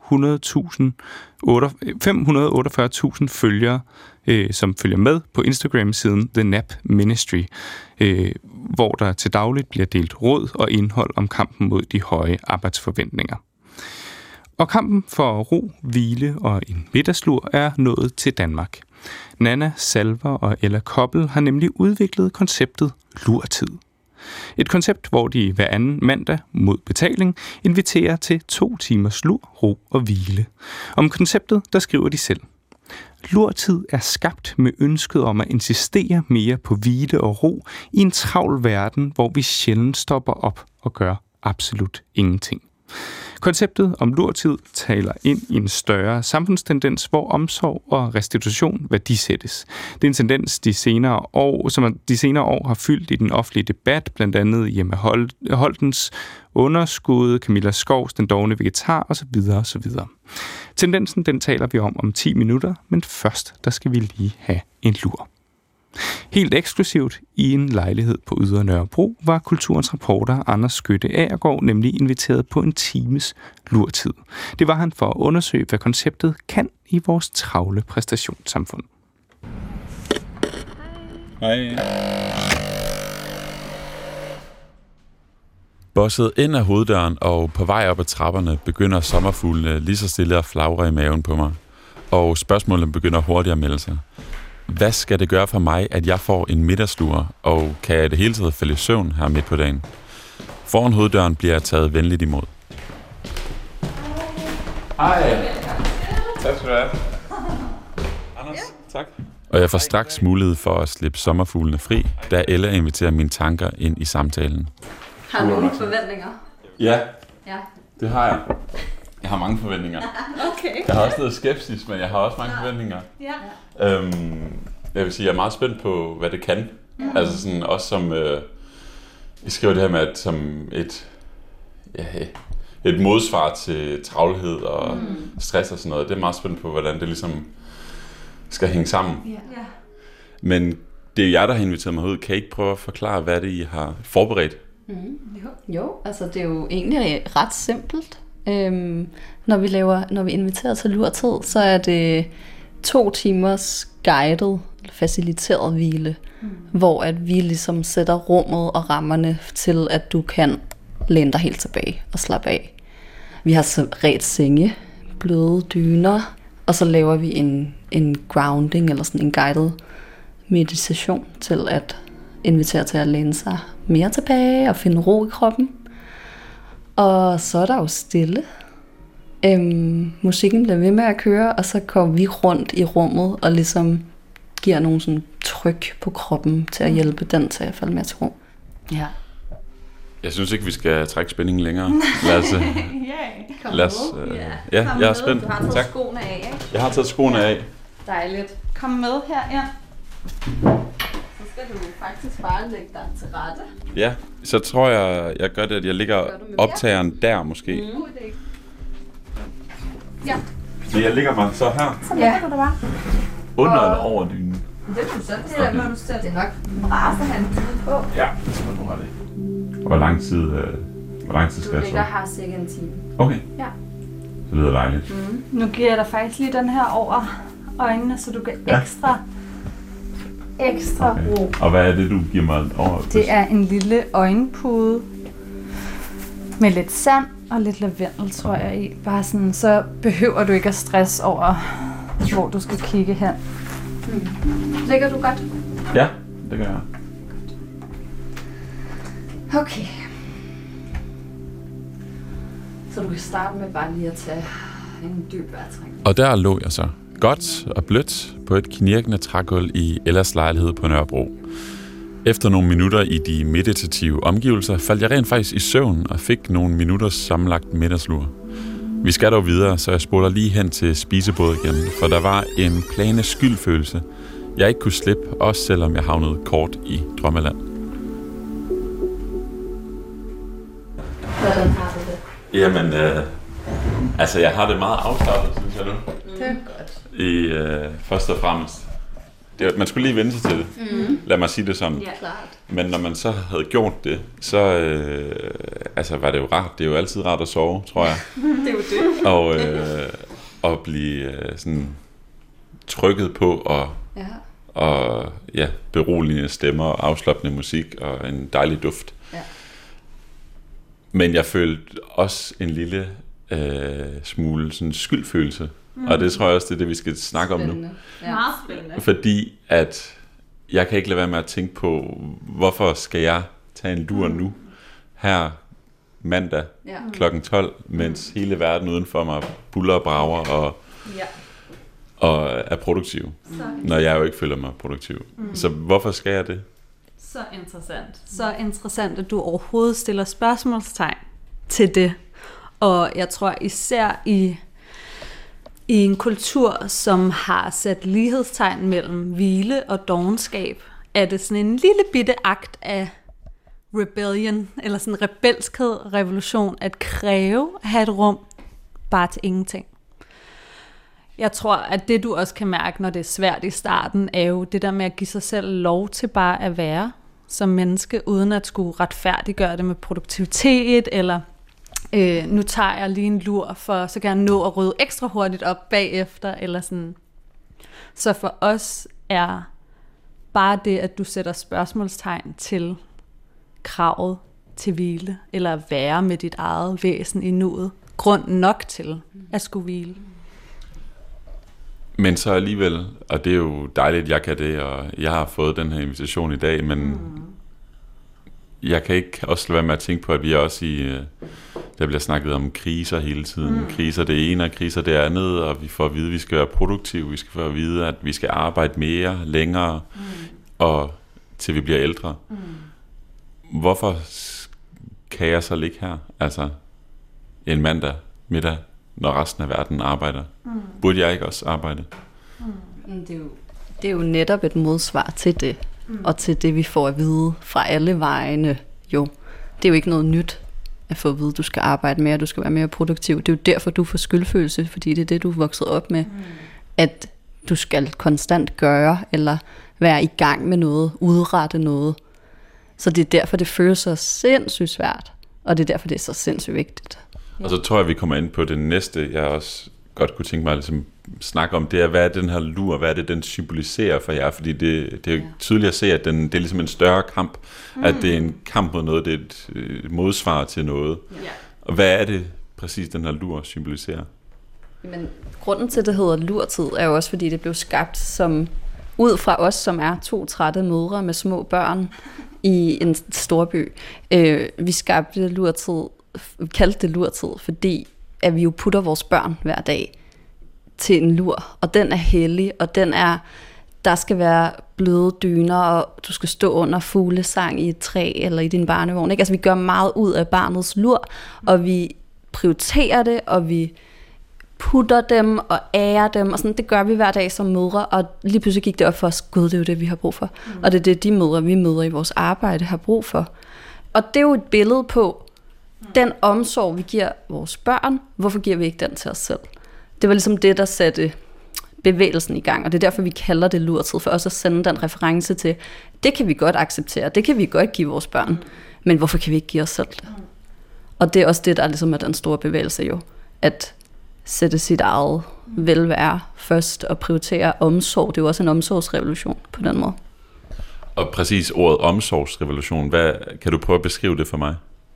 hundrede og otteogfyrre tusind følgere, øh, som følger med på Instagram-siden The Nap Ministry, øh, hvor der til dagligt bliver delt råd og indhold om kampen mod de høje arbejdsforventninger. Og kampen for ro, hvile og en middagslur er nået til Danmark. Nana Salver og Ella Koppel har nemlig udviklet konceptet lurtid. Et koncept, hvor de hver anden mandag mod betaling inviterer til to timers lur, ro og hvile. Om konceptet, der skriver de selv. Lurtid er skabt med ønsket om at insistere mere på hvile og ro i en travl verden, hvor vi sjældent stopper op og gør absolut ingenting. Konceptet om lurtid taler ind i en større samfundstendens, hvor omsorg og restitution værdisættes. Det er en tendens, de senere år, som de senere år har fyldt i den offentlige debat, blandt andet Hjemme Holtens Underskud, Camilla Skovs Den dovne vegetar osv. osv. Tendensen den taler vi om om ti minutter, men først der skal vi lige have en lur. Helt eksklusivt i en lejlighed på Ydre Nørrebro var kulturens reporter Anders Skytte Agergaard nemlig inviteret på en times lurtid. Det var han for at undersøge, hvad konceptet kan i vores travle præstationssamfund. Hej. Bosset ind ad hoveddøren og på vej op ad trapperne begynder sommerfuglene lige så stille at flagre i maven på mig. Og spørgsmålene begynder hurtigt at melde sig. Hvad skal det gøre for mig, at jeg får en middagslur, og kan jeg i det hele taget falde i søvn her midt på dagen? Foran hoveddøren bliver jeg taget venligt imod. Hej. Tak skal du have. Anders, tak. Og jeg får straks mulighed for at slippe sommerfuglene fri, da Ella inviterer mine tanker ind i samtalen. Har du nogle forventninger? Ja, ja, det har jeg. Jeg har mange forventninger. Okay. Jeg har også noget skepsis, men jeg har også mange forventninger. Ja. Øhm, jeg vil sige, jeg er meget spændt på, hvad det kan. Ja. Altså sådan også som... Øh, jeg skriver det her med, at som et, ja, et modsvar til travlhed og mm. stress og sådan noget. Det er meget spændt på, hvordan det ligesom skal hænge sammen. Ja. Men det er jer, der har inviteret mig ud. Kan I ikke prøve at forklare, hvad det I har forberedt? Mm. Jo. jo, altså det er jo egentlig ret simpelt. Øhm, når vi laver, når vi inviterer til lurtid, så er det to timers guided, faciliteret hvile, mm. hvor at vi ligesom sætter rummet og rammerne til, at du kan læne dig helt tilbage og slappe af. Vi har så ret senge, bløde dyner, og så laver vi en, en grounding, eller sådan en guided meditation til at invitere til at læne sig mere tilbage og finde ro i kroppen. Og så er der jo stille. Øhm, musikken bliver ved med at køre, og så kommer vi rundt i rummet og ligesom giver nogle sådan tryk på kroppen til at hjælpe den til at falde mere til ro. Ja. Jeg synes ikke, vi skal trække spændingen længere. Lad os... yeah. Lad os øh, ja, ja jeg er spændt. Du har taget tak. skoene af, ikke? Jeg har taget skoene ja. af. Dejligt. Kom med her, ja. Så skal du faktisk bare lægge dig til rette. Ja, så tror jeg, jeg gør det, at jeg ligger optageren der måske. Mm. Ja. Så jeg ligger mig så her. Så ligger du der bare. Under eller over dynen? Det er du selv, det er der, hvor du ser. Det er nok rart at have en tid på. Ja, så må du have det. Og hvor lang tid, øh, hvor lang tid skal jeg så? Du ligger her cirka en time. Okay. Ja. Det lyder dejligt. Mm. Nu giver jeg dig faktisk lige den her over øjnene, så du kan ja. ekstra, ekstra okay. ro. Og hvad er det, du giver mig over? Det er en lille øjenpude med lidt sand og lidt lavendel, tror jeg, i. Bare sådan, så behøver du ikke at stresse over, hvor du skal kigge hen. Mm. Ligger du godt? Ja, det gør jeg. Okay. Så du kan starte med bare lige at tage en dyb vejrtrækning. Og der lå jeg så, godt og blødt, på et knirkende trægulv i Ellas lejlighed på Nørrebro. Efter nogle minutter i de meditative omgivelser, faldt jeg rent faktisk i søvn og fik nogle minutters sammenlagt middagslur. Vi skal dog videre, så jeg spoler lige hen til spisebordet igen, for der var en plane skyldfølelse, jeg ikke kunne slippe, også selvom jeg havnede kort i drømmeland. Hvordan har du det? Jamen, øh, altså jeg har det meget afslappet, synes jeg nu. Det er godt. I øh, først og fremmest. Det, man skulle lige vende sig til det. Mm. Lad mig sige det sådan. Ja, klart. Men når man så havde gjort det, så øh, altså var det jo rart. Det er jo altid rart at sove, tror jeg. Det er jo det. Og øh, at blive øh, sådan trykket på og, Ja. og ja, beroligende stemmer og afslappende musik og en dejlig duft. Ja. Men jeg følte også en lille øh, smule sådan skyldfølelse. Mm. Og det tror jeg også, det er det, vi skal snakke Spændende. om nu. Ja. Meget spændende. Fordi at jeg kan ikke lade være med at tænke på, hvorfor skal jeg tage en lur nu, her mandag Ja. klokken tolv, mens hele verden udenfor mig buller og brager og, Ja. og er produktiv, når jeg jo ikke føler mig produktiv. Mm. Så hvorfor skal jeg det? Så interessant. Så interessant, at du overhovedet stiller spørgsmålstegn til det. Og jeg tror især i, i en kultur, som har sat lighedstegn mellem hvile og dovenskab, er det sådan en lille bitte akt af rebellion, eller sådan rebelskhed, revolution, at kræve at have et rum bare til ingenting. Jeg tror, at det du også kan mærke, når det er svært i starten, er jo det der med at give sig selv lov til bare at være som menneske, uden at skulle retfærdiggøre det med produktivitet, eller øh, nu tager jeg lige en lur, for så kan jeg nå at rydde ekstra hurtigt op bagefter, eller sådan. Så for os er bare det, at du sætter spørgsmålstegn til kravet til hvile, eller at være med dit eget væsen i nuet, grund nok til at skulle hvile. Men så alligevel, og det er jo dejligt, at jeg kan det, og jeg har fået den her invitation i dag, men mm. jeg kan ikke også lade være med at tænke på, at vi er også i, der bliver snakket om kriser hele tiden. Mm. Kriser det ene, og kriser det andet, og vi får at vide, at vi skal være produktive, vi skal få at vide, at vi skal arbejde mere, længere, mm. og til vi bliver ældre. Mm. Hvorfor kan jeg så ligge her, altså en mandag middag, når resten af verden arbejder? Mm. Burde jeg ikke også arbejde? Mm. Det, er jo, det er jo netop et modsvar til det, mm. og til det, vi får at vide fra alle vejene. Jo, det er jo ikke noget nyt at få at vide, at du skal arbejde mere, du skal være mere produktiv. Det er jo derfor, du får skyldfølelse, fordi det er det, du er vokset op med. Mm. At du skal konstant gøre, eller være i gang med noget, udrette noget. Så det er derfor, det føles så sindssygt svært, og det er derfor, det er så sindssygt vigtigt. Og så tror jeg, vi kommer ind på det næste, jeg også godt kunne tænke mig at ligesom snakke om, det er, hvad er den her lur, hvad er det, den symboliserer for jer? Fordi det, det er jo tydeligt at se, at den, det er ligesom en større kamp, mm. at det er en kamp mod noget, det er et, et modsvar til noget. Ja. Og hvad er det præcis, den her lur symboliserer? Men grunden til, at det hedder lurtid, er jo også, fordi det blev skabt som, ud fra os, som er to trætte mødre med små børn i en storby. Øh, vi skabte lurtid, vi kaldte det lurtid, fordi at vi jo putter vores børn hver dag til en lur, og den er hellig, og den er, der skal være bløde dyner, og du skal stå under fuglesang i et træ, eller i din barnevogn, ikke? Altså vi gør meget ud af barnets lur, og vi prioriterer det, og vi putter dem, og ærer dem, og sådan, det gør vi hver dag som mødre, og lige pludselig gik det op for os, gud, det er jo det, vi har brug for, mm. og det er det, de mødre, vi møder i vores arbejde, har brug for. Og det er jo et billede på, den omsorg, vi giver vores børn, hvorfor giver vi ikke den til os selv? Det var ligesom det, der satte bevægelsen i gang, og det er derfor, vi kalder det lurtid, for også at sende den reference til, det kan vi godt acceptere, det kan vi godt give vores børn, men hvorfor kan vi ikke give os selv det? Og det er også det, der ligesom er den store bevægelse jo, at sætte sit eget velvære først og prioritere omsorg. Det er jo også en omsorgsrevolution på den måde. Og præcis ordet omsorgsrevolution, hvad, kan du prøve at beskrive det for mig?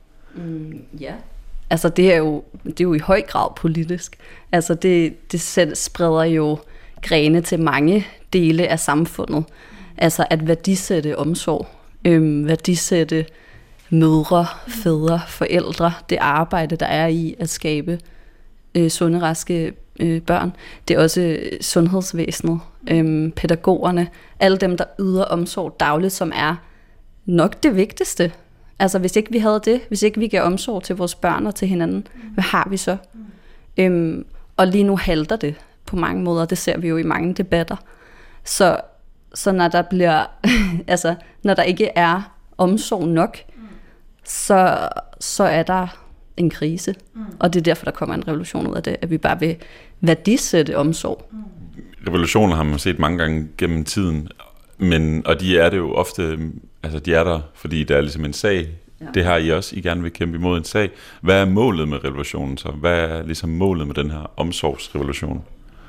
Mm, ja. Altså det er jo det er jo i høj grad politisk. Altså det det selv spreder jo grene til mange dele af samfundet. Altså at værdisætte omsorg, øhm, værdisætte mødre, fædre, forældre, det arbejde der er i at skabe øh, sunde, raske øh, børn. Det er også øh, sundhedsvæsenet, øh, pædagogerne, alle dem der yder omsorg dagligt, som er nok det vigtigste. Altså hvis ikke vi havde det, hvis ikke vi gav omsorg til vores børn og til hinanden, hvad har vi så? Mm. Øhm, og lige nu halter det på mange måder, det ser vi jo i mange debatter. Så, så når der bliver, altså når der ikke er omsorg nok, mm. så, så er der en krise. Mm. Og det er derfor, der kommer en revolution ud af det, at vi bare vil værdisætte omsorg. Mm. Revolutioner har man set mange gange gennem tiden, men, og de er det jo ofte, altså de er der, fordi der er ligesom en sag. Ja. Det har I også, I gerne vil kæmpe imod en sag. Hvad er målet med revolutionen så? Hvad er ligesom målet med den her omsorgsrevolution?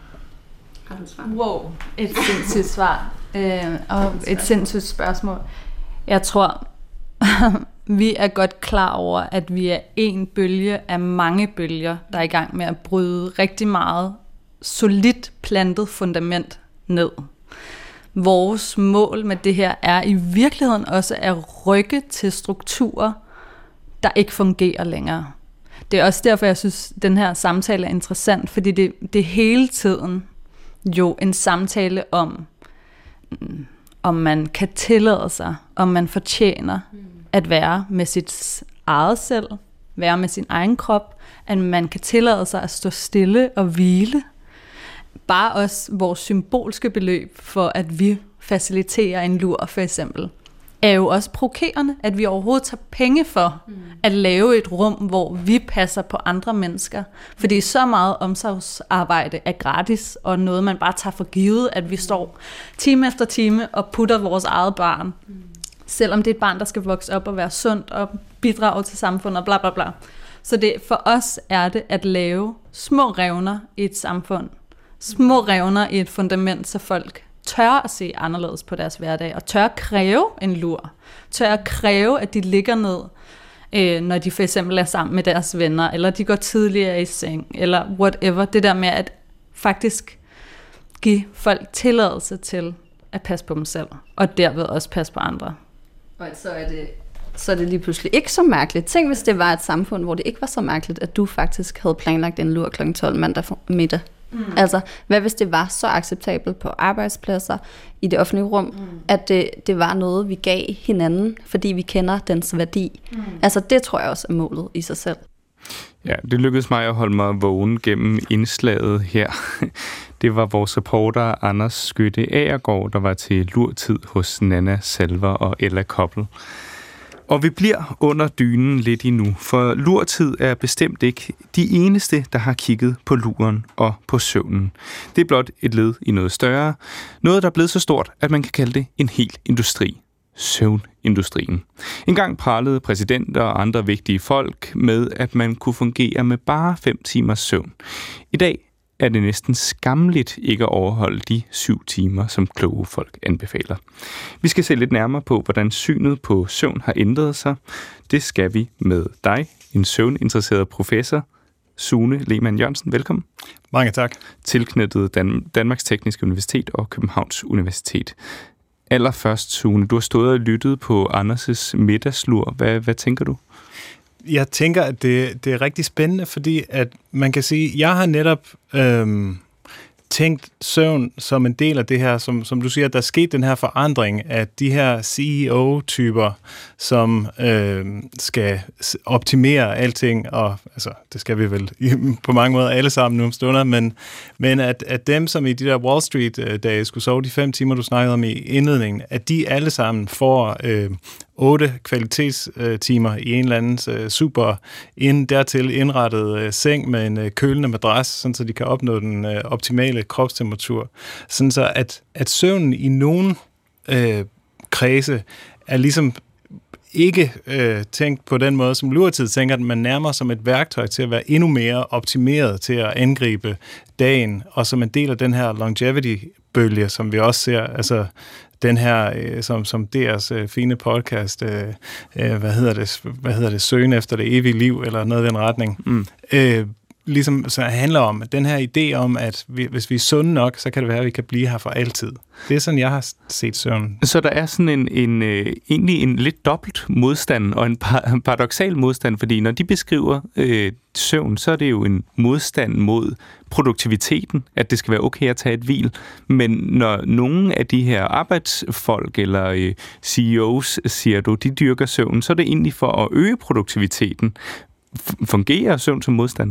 Wow, et sindssygt svar. Øh, og et sindssygt spørgsmål. Jeg tror, vi er godt klar over, at vi er en bølge af mange bølger, der er i gang med at bryde rigtig meget solidt plantet fundament ned. Vores mål med det her er i virkeligheden også at rykke til strukturer, der ikke fungerer længere. Det er også derfor, jeg synes, at den her samtale er interessant, fordi det, det er hele tiden jo en samtale om, om man kan tillade sig, om man fortjener at være med sit eget selv, være med sin egen krop, at man kan tillade sig at stå stille og hvile. Bare også vores symbolske beløb for, at vi faciliterer en lur, for eksempel, er jo også provokerende, at vi overhovedet tager penge for mm. at lave et rum, hvor vi passer på andre mennesker. Fordi så meget omsorgsarbejde er gratis, og noget, man bare tager for givet, at vi står time efter time og putter vores eget barn. Mm. Selvom det er et barn, der skal vokse op og være sundt og bidrage til samfundet og bla bla bla. Så det, for os er det at lave små revner i et samfund. Små revner i et fundament, så folk tør at se anderledes på deres hverdag, og tør at kræve en lur. Tør at kræve, at de ligger ned, øh, når de for eksempel er sammen med deres venner, eller de går tidligere i seng, eller whatever. Det der med at faktisk give folk tilladelse til at passe på dem selv, og derved også passe på andre. Og så er det, så er det lige pludselig ikke så mærkeligt. Tænk, hvis det var et samfund, hvor det ikke var så mærkeligt, at du faktisk havde planlagt en lur klokken tolv mandag middag. Mm. Altså, hvad hvis det var så acceptabelt på arbejdspladser, i det offentlige rum, mm. at det, det var noget, vi gav hinanden, fordi vi kender dens værdi. Mm. Altså, det tror jeg også er målet i sig selv. Ja, det lykkedes mig at holde mig vågen gennem indslaget her. Det var vores reporter Anders Skytte Agergaard, der var til lurtid hos Nanna Salver og Ella Koppel. Og vi bliver under dynen lidt endnu, for lurtid er bestemt ikke de eneste, der har kigget på luren og på søvnen. Det er blot et led i noget større. Noget, der er blevet så stort, at man kan kalde det en hel industri. Søvnindustrien. En gang pralede præsidenter og andre vigtige folk med, at man kunne fungere med bare fem timers søvn. I dag er det næsten skammeligt ikke at overholde de syv timer, som kloge folk anbefaler. Vi skal se lidt nærmere på, hvordan synet på søvn har ændret sig. Det skal vi med dig, en søvninteresseret professor, Sune Lehmann Jørgensen. Velkommen. Mange tak. Tilknyttet Dan- Danmarks Tekniske Universitet og Københavns Universitet. Allerførst, Sune, du har stået og lyttet på Anders' middagslur. Hvad, hvad tænker du? Jeg tænker, at det, det er rigtig spændende, fordi at man kan sige, jeg har netop øhm, tænkt søvn som en del af det her, som, som du siger, der er sket den her forandring af de her C E O-typer, som øhm, skal optimere alting, og altså, det skal vi vel på mange måder alle sammen nu om stunder, men, men at, at dem, som i de der Wall Street-dage skulle sove de fem timer, du snakkede om i indledningen, at de alle sammen får øh, otte kvalitetstimer i en eller anden øh, super ind, dertil indrettet øh, seng med en øh, kølende madras, sådan så de kan opnå den øh, optimale kropstemperatur. Sådan så at, at søvnen i nogle øh, kredse er ligesom ikke øh, tænkt på den måde, som lurtid tænker, at man nærmer som et værktøj til at være endnu mere optimeret til at angribe dagen, og som en del af den her longevity-bølge, som vi også ser, altså den her, øh, som, som D R's øh, fine podcast, øh, øh, hvad hedder det, hvad hedder det, Søgen efter det evige liv, eller noget i den retning, mm. øh, ligesom så handler om, at den her idé om, at vi, hvis vi er sunde nok, så kan det være, at vi kan blive her for altid. Det er sådan, jeg har set søvn. Så der er sådan en, en øh, egentlig en lidt dobbelt modstand, og en par, paradoksal modstand, fordi når de beskriver øh, søvn, så er det jo en modstand mod produktiviteten, at det skal være okay at tage et hvil. Men når nogle af de her arbejdsfolk eller øh, C E Os, siger du, de dyrker søvn, så er det egentlig for at øge produktiviteten. Fungerer søvn som modstand?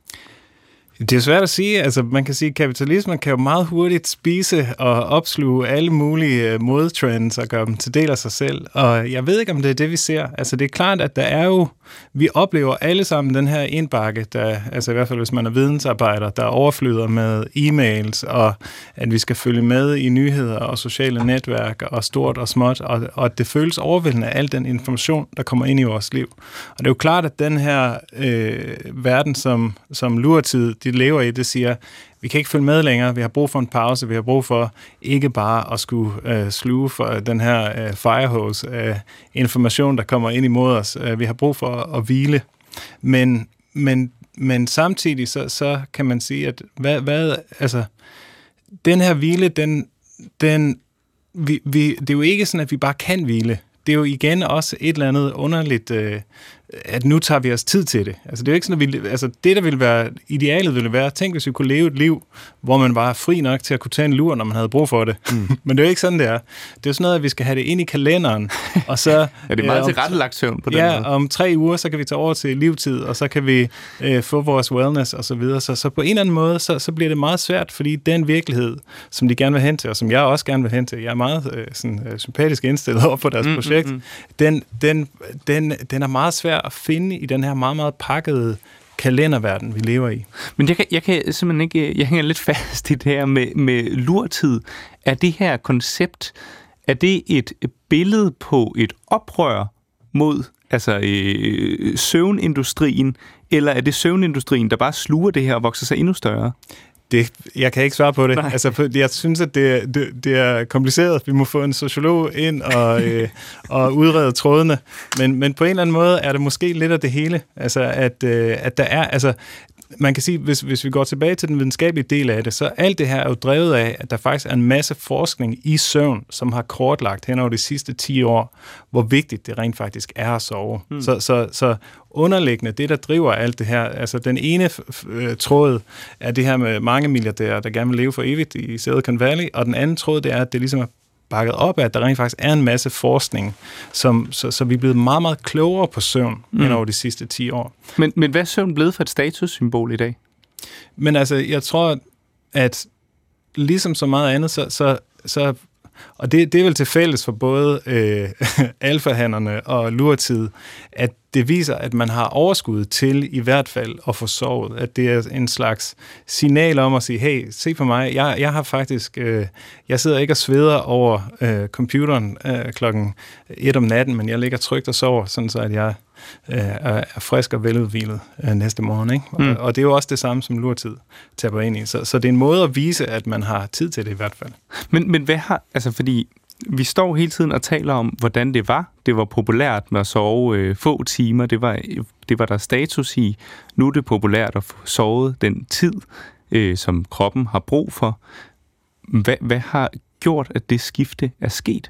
Det er svært at sige. Altså, man kan sige, at kapitalismen kan jo meget hurtigt spise og opsluge alle mulige modtrends og gøre dem til del af sig selv. Og jeg ved ikke, om det er det, vi ser. Altså, det er klart, at der er jo... Vi oplever alle sammen den her indbakke, der, altså i hvert fald hvis man er vidensarbejder, der overflyder med e-mails, og at vi skal følge med i nyheder og sociale netværk, og stort og småt, og, og at det føles overvældende af al den information, der kommer ind i vores liv. Og det er jo klart, at den her øh, verden, som, som luretid, de lever i, det siger, vi kan ikke følge med længere, vi har brug for en pause, vi har brug for ikke bare at skulle øh, sluge for den her øh, firehose af information, der kommer ind imod os. Vi har brug for at, at hvile. Men, men, men samtidig så, så kan man sige, at hvad, hvad, altså, den her hvile, den, den, vi, vi, det er jo ikke sådan, at vi bare kan hvile. Det er jo igen også et eller andet underligt, øh, at nu tager vi os tid til det. Altså det er jo ikke sådan, at vi, altså det, der ville være idealet, ville være, tænk hvis vi kunne leve et liv, hvor man var fri nok til at kunne tage en lur, når man havde brug for det. Mm. Men det er jo ikke sådan, det er. Det er jo sådan noget, at vi skal have det ind i kalenderen, og så... ja, det er meget øh, tilrettelagt søvn på den ja, måde. om tre uger, så kan vi tage over til livstid, og så kan vi øh, få vores wellness og så videre. Så, så på en eller anden måde, så, så bliver det meget svært, fordi den virkelighed, som de gerne vil hen til, og som jeg også gerne vil hen til, jeg er meget øh, sådan, øh, sympatisk indstillet over på deres mm, projekt, mm, mm. Den, den, den, den er meget svær at finde i den her meget, meget pakkede kalenderverden, vi lever i. Men jeg kan, jeg kan simpelthen ikke, jeg hænger lidt fast i det her med, med lurtid. Er det her koncept, er det et billede på et oprør mod altså øh, søvnindustrien, eller er det søvnindustrien, der bare sluger det her og vokser sig endnu større? Det, jeg kan ikke svare på det. Altså, jeg synes, at det, det, det er kompliceret. Vi må få en sociolog ind og, øh, og udrede trådene. Men, men på en eller anden måde er det måske lidt af det hele. Altså, at, øh, at der er... Altså, man kan sige, hvis, hvis vi går tilbage til den videnskabelige del af det, så alt det her er jo drevet af, at der faktisk er en masse forskning i søvn, som har kortlagt hen over de sidste ti år, hvor vigtigt det rent faktisk er at sove. Hmm. Så, så, så underliggende, det der driver alt det her, altså den ene f- tråd er det her med mange milliardærer, der gerne vil leve for evigt i Silicon Valley, og den anden tråd, det er, at det ligesom er bakket op af, at der rent faktisk er en masse forskning, som, så, så vi er blevet meget, meget klogere på søvn mm. end over de sidste ti år. Men, men hvad er søvn blevet for et statussymbol i dag? Men altså, jeg tror, at ligesom så meget andet, så, så, så og det, det er vel til fælles for både øh, alfahannerne og luretid, at det viser, at man har overskud til i hvert fald at få sovet. At det er en slags signal om at sige, hey, se på mig, jeg, jeg har faktisk, øh, jeg sidder ikke og sveder over øh, computeren øh, klokken et om natten, men jeg ligger trygt og sover, sådan så at jeg øh, er frisk og veludhvilet øh, næste morgen. Ikke? Mm. Og, og det er jo også det samme, som luretid taber ind i. Så, så det er en måde at vise, at man har tid til det i hvert fald. Men, men hvad har, altså fordi vi står hele tiden og taler om, hvordan det var. Det var populært med at sove øh, få timer. Det var, det var der status i. Nu er det populært at få sovet den tid, øh, som kroppen har brug for. Hvad, hvad har gjort, at det skifte er sket?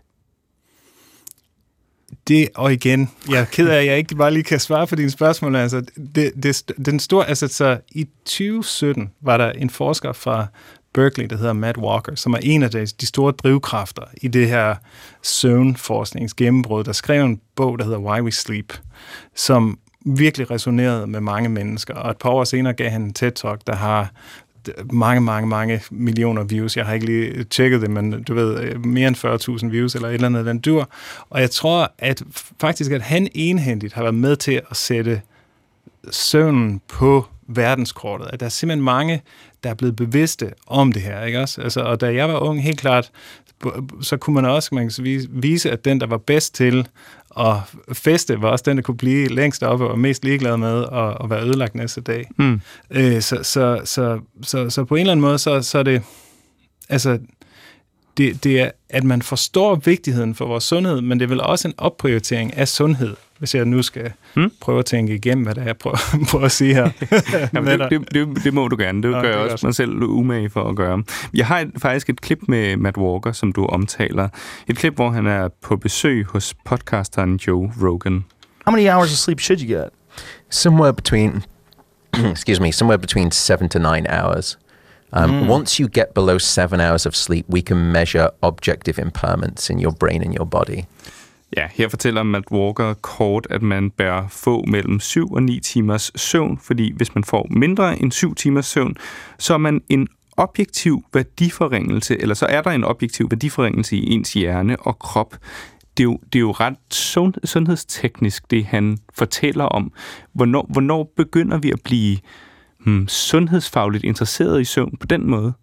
Det, og igen, jeg er ked af, at jeg ikke bare lige kan svare på dine spørgsmål. Altså, det, det, den store, altså, så i tyve sytten var der en forsker fra Berkeley, der hedder Matt Walker, som er en af de, de store drivkræfter i det her søvnforskningsgennembrud, der skrev en bog, der hedder Why We Sleep, som virkelig resonerede med mange mennesker. Og et par år senere gav han en TED-talk, der har mange, mange, mange millioner views. Jeg har ikke lige tjekket det, men du ved, mere end fyrre tusind views eller et eller andet den dur. Og jeg tror, at faktisk, at han enhændigt har været med til at sætte søvnen på verdenskortet. At der er simpelthen mange, der er blevet bevidste om det her, ikke også? Altså, og da jeg var ung, helt klart, så kunne man også man kan vise, at den, der var bedst til at feste, var også den, der kunne blive længst oppe og mest ligeglad med at, at være ødelagt næste dag. Mm. Øh, så, så, så, så, så på en eller anden måde, så, så er det, altså, det, det er, at man forstår vigtigheden for vores sundhed, men det er vel også en opprioritering af sundhed, hvis jeg nu skal hmm? prøve at tænke igennem, hvad det er, jeg prøver, prøver at sige her. Jamen, det, det, det, det må du gerne. Det Nå, gør det jeg også også mig selv umage for at gøre. Jeg har et, faktisk et klip med Matt Walker, som du omtaler. Et klip, hvor han er på besøg hos podcasteren Joe Rogan. How many hours of sleep should you get? Somewhere between, excuse me, somewhere between seven to nine hours. Um, mm. Once you get below seven hours of sleep, we can measure objective impairments in your brain and your body. Ja, her fortæller Matt Walker kort, at man bør få mellem syv og ni timers søvn, fordi hvis man får mindre end syv timers søvn, så er man en objektiv værdiforringelse, eller så er der en objektiv værdiforringelse i ens hjerne og krop. Det er jo, det er jo ret sund, sundhedsteknisk, det han fortæller om. Hvornår, hvornår begynder vi at blive hmm, sundhedsfagligt interesseret i søvn på den måde?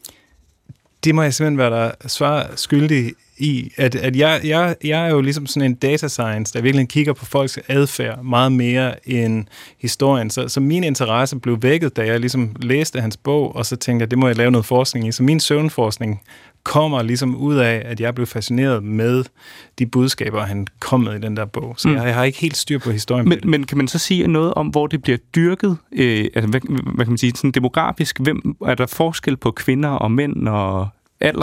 Det må jeg simpelthen være der svar skyldig i, at, at jeg, jeg, jeg er jo ligesom sådan en data science, der virkelig kigger på folks adfærd meget mere end historien. Så, så min interesse blev vækket, da jeg ligesom læste hans bog, og så tænkte jeg, det må jeg lave noget forskning i. Så min søvnforskning kommer ligesom ud af, at jeg blev fascineret med de budskaber, han kom med i den der bog. Så mm. jeg, jeg har ikke helt styr på historien. Men, men kan man så sige noget om, hvor det bliver dyrket? Øh, altså, hvad, hvad kan man sige? Sådan demografisk, hvem, er der forskel på kvinder og mænd og alder?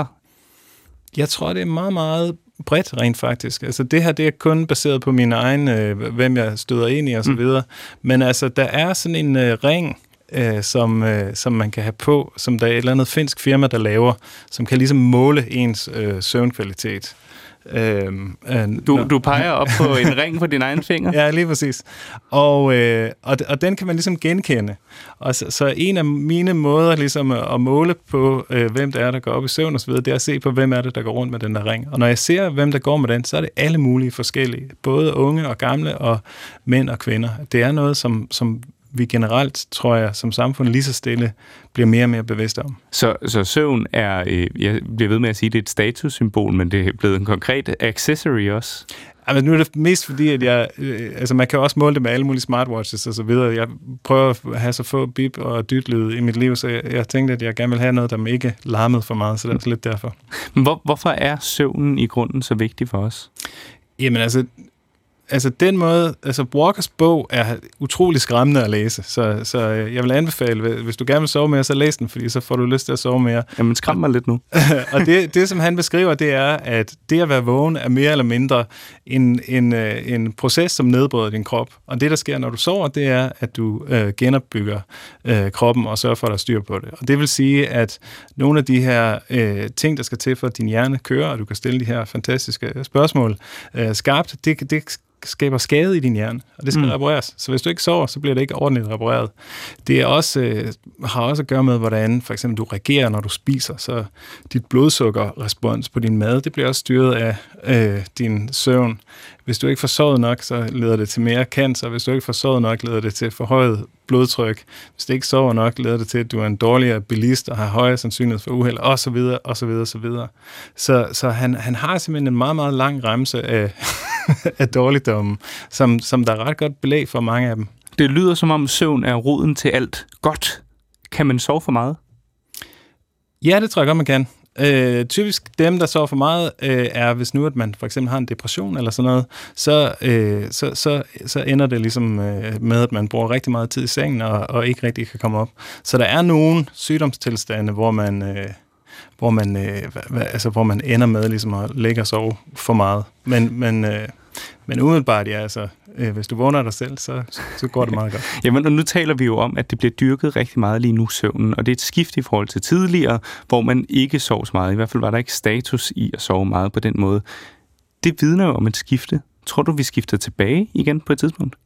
Jeg tror, det er meget, meget bredt rent faktisk. Altså det her, det er kun baseret på min egen, øh, hvem jeg støder ind i og så videre. Mm. Men altså, der er sådan en øh, ring, øh, som, øh, som man kan have på, som der er et eller andet finsk firma, der laver, som kan ligesom måle ens øh, søvnkvalitet. Øhm, øh, du, du peger op på en ring på din egen finger? Ja, lige præcis. Og, øh, og, og den kan man ligesom genkende. Og så, så en af mine måder ligesom at måle på, øh, hvem der er, der går op i søvn og så videre, det er at se på, hvem er det, der går rundt med den der ring. Og når jeg ser, hvem der går med den, så er det alle mulige forskellige. Både unge og gamle og mænd og kvinder. Det er noget, som, som vi generelt, tror jeg, som samfund lige så stille bliver mere og mere bevidste om. Så, så søvn er, øh, jeg bliver ved med at sige, det er et statussymbol, men det er blevet en konkret accessory også? Altså, nu er det mest fordi, at jeg, øh, altså man kan også måle det med alle mulige smartwatches og så videre. Jeg prøver at have så få bip og dytlyd i mit liv, så jeg, jeg tænkte, at jeg gerne vil have noget, der ikke larmede for meget, så det er også lidt derfor. Hvor, hvorfor er søvnen i grunden så vigtig for os? Jamen altså, Altså den måde, altså Walkers bog er utrolig skræmmende at læse, så, så jeg vil anbefale, hvis du gerne vil sove mere, så læs den, fordi så får du lyst til at sove mere. Jamen skræm mig lidt nu. Og det, det, som han beskriver, det er, at det at være vågen er mere eller mindre en, en, en proces, som nedbryder din krop. Og det, der sker, når du sover, det er, at du øh, genopbygger øh, kroppen og sørger for, at der er styr på det. Og det vil sige, at nogle af de her øh, ting, der skal til for, at din hjerne kører, og du kan stille de her fantastiske spørgsmål øh, skarpt, det, det skaber skade i din hjerne, og det skal mm. repareres. Så hvis du ikke sover, så bliver det ikke ordentligt repareret. Det er også, øh, har også at gøre med, hvordan for eksempel du reagerer, når du spiser. Så dit blodsukkerrespons på din mad, det bliver også styret af øh, din søvn. Hvis du ikke får sovet nok, så leder det til mere cancer. Hvis du ikke får sovet nok, leder det til forhøjet blodtryk. Hvis du ikke sover nok, leder det til, at du er en dårligere bilist og har højere sandsynlighed for uheld, og så videre, og så videre, og så videre. Så, så han, han har simpelthen en meget, meget lang remse af, af dårligdomme, som, som der er ret godt belæg for mange af dem. Det lyder som om søvn er roden til alt godt. Kan man sove for meget? Ja, det tror jeg godt, man kan. Øh, typisk dem, der sover for meget, øh, er hvis nu, at man for eksempel har en depression eller sådan noget, så, øh, så, så, så ender det ligesom øh, med, at man bruger rigtig meget tid i sengen og, og ikke rigtig kan komme op. Så der er nogle sygdomstilstande, hvor man, øh, hvor man, øh, hva, altså, hvor man ender med ligesom at ligge og sove for meget. Men, men, øh, men umiddelbart, ja, altså, øh, hvis du vågner dig selv, så, så går det meget godt. Jamen, og nu taler vi jo om, at det bliver dyrket rigtig meget lige nu, søvnen, og det er et skift i forhold til tidligere, hvor man ikke sov så meget. I hvert fald var der ikke status i at sove meget på den måde. Det vidner jo om et skifte. Tror du, vi skifter tilbage igen på et tidspunkt?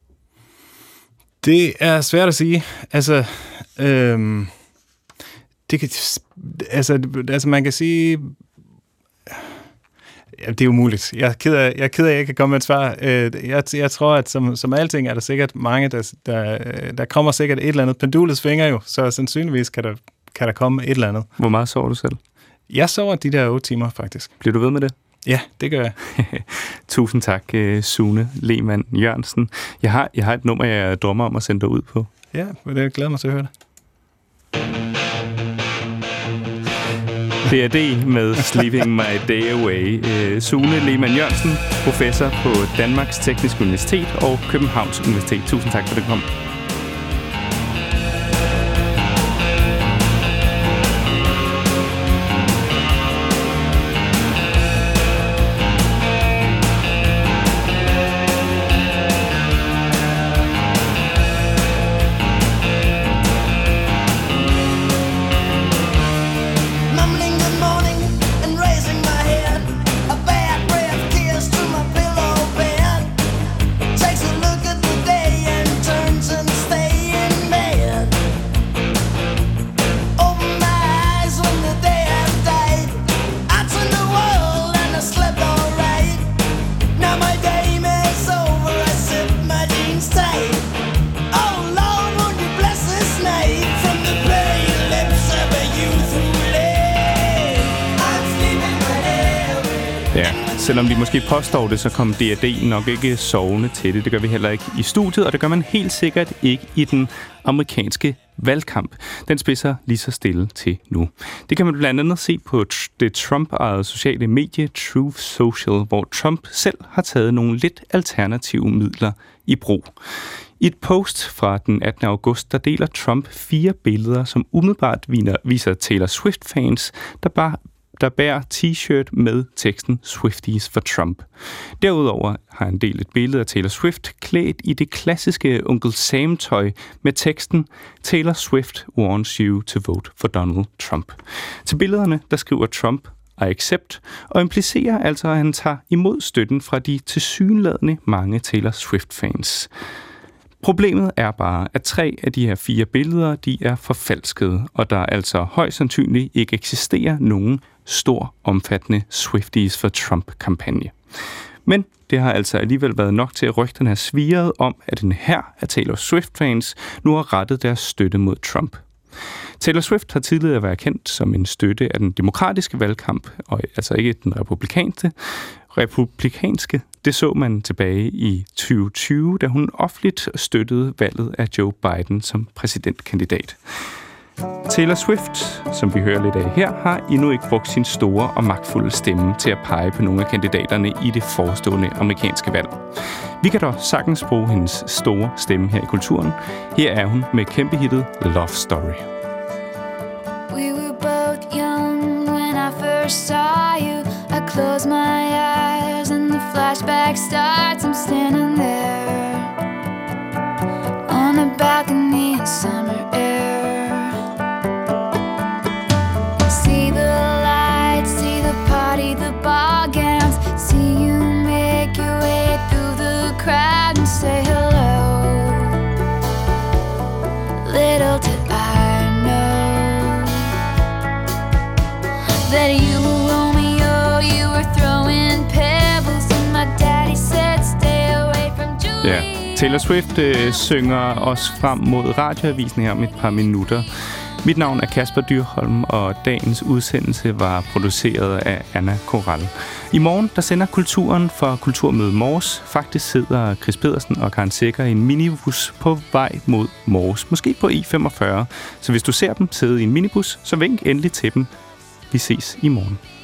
Det er svært at sige. Altså, øhm, det kan, altså, altså man kan sige... Ja, det er umuligt. Jeg er ked af, jeg er ked af, at jeg ikke kan komme med et svar. Jeg, jeg tror, at som, som alting er der sikkert mange, der, der, der kommer sikkert et eller andet. Pendulet svinger jo, så sandsynligvis kan der, kan der komme et eller andet. Hvor meget sover du selv? Jeg sover de der otte timer, faktisk. Bliver du ved med det? Ja, det gør jeg. Tusind tak, Sune Lehmann Jørgensen. Jeg har, jeg har et nummer, jeg drømmer om at sende dig ud på. Ja, men det glæder mig til at høre det. D R D med Sleeping My Day Away. Øh, Sune Lehmann Jørgensen, professor på Danmarks Tekniske Universitet og Københavns Universitet. Tusind tak for det, kom. Selvom vi måske påstår det, så kom D R D nok ikke sovende til det. Det gør vi heller ikke i studiet, og det gør man helt sikkert ikke i den amerikanske valgkamp. Den spidser lige så stille til nu. Det kan man blandt andet se på det Trump-ejede sociale medie Truth Social, hvor Trump selv har taget nogle lidt alternative midler i brug. I et post fra den attende august, der deler Trump fire billeder, som umiddelbart viser Taylor Swift-fans, der bare der bærer t-shirt med teksten Swifties for Trump. Derudover har han delt et billede af Taylor Swift klædt i det klassiske Uncle Sam-tøj med teksten Taylor Swift wants you to vote for Donald Trump. Til billederne, der skriver Trump I accept, og implicerer altså, at han tager imod støtten fra de tilsyneladende mange Taylor Swift-fans. Problemet er bare, at tre af de her fire billeder, de er forfalskede, og der altså højst sandsynligt ikke eksisterer nogen stor, omfattende Swifties for Trump-kampagne. Men det har altså alligevel været nok til, at rygterne har svirret om, at en hær af Taylor Swift-fans nu har rettet deres støtte mod Trump. Taylor Swift har tidligere været kendt som en støtte af den demokratiske valgkamp, og altså ikke den republikanske. republikanske. Det så man tilbage i tyve tyve, da hun offentligt støttede valget af Joe Biden som præsidentkandidat. Taylor Swift, som vi hører lidt af her, har endnu ikke brugt sin store og magtfulde stemme til at pege på nogle af kandidaterne i det forestående amerikanske valg. Vi kan dog sagtens bruge hendes store stemme her i kulturen. Her er hun med kæmpehittet Love Story. We were both young when I first saw you. I close my eyes and the flashback starts. I'm standing there on a balcony in summer air. See the lights, see the party, the ball gowns. See you make your way through the crowd and say hello. Little did I know that you were Romeo, you were throwing pebbles, and my daddy said stay away from Julie. Ja, Taylor Swift øh, synger os frem mod radioavisen her om et par minutter. Mit navn er Kasper Dyrholm, og dagens udsendelse var produceret af Anna Koral. I morgen der sender Kulturen for Kulturmøde Mors. Faktisk sidder Chris Pedersen og Karen Sækker i en minibus på vej mod Mors. Måske på E femogfyrre. Så hvis du ser dem sidde i en minibus, så vink endelig til dem. Vi ses i morgen.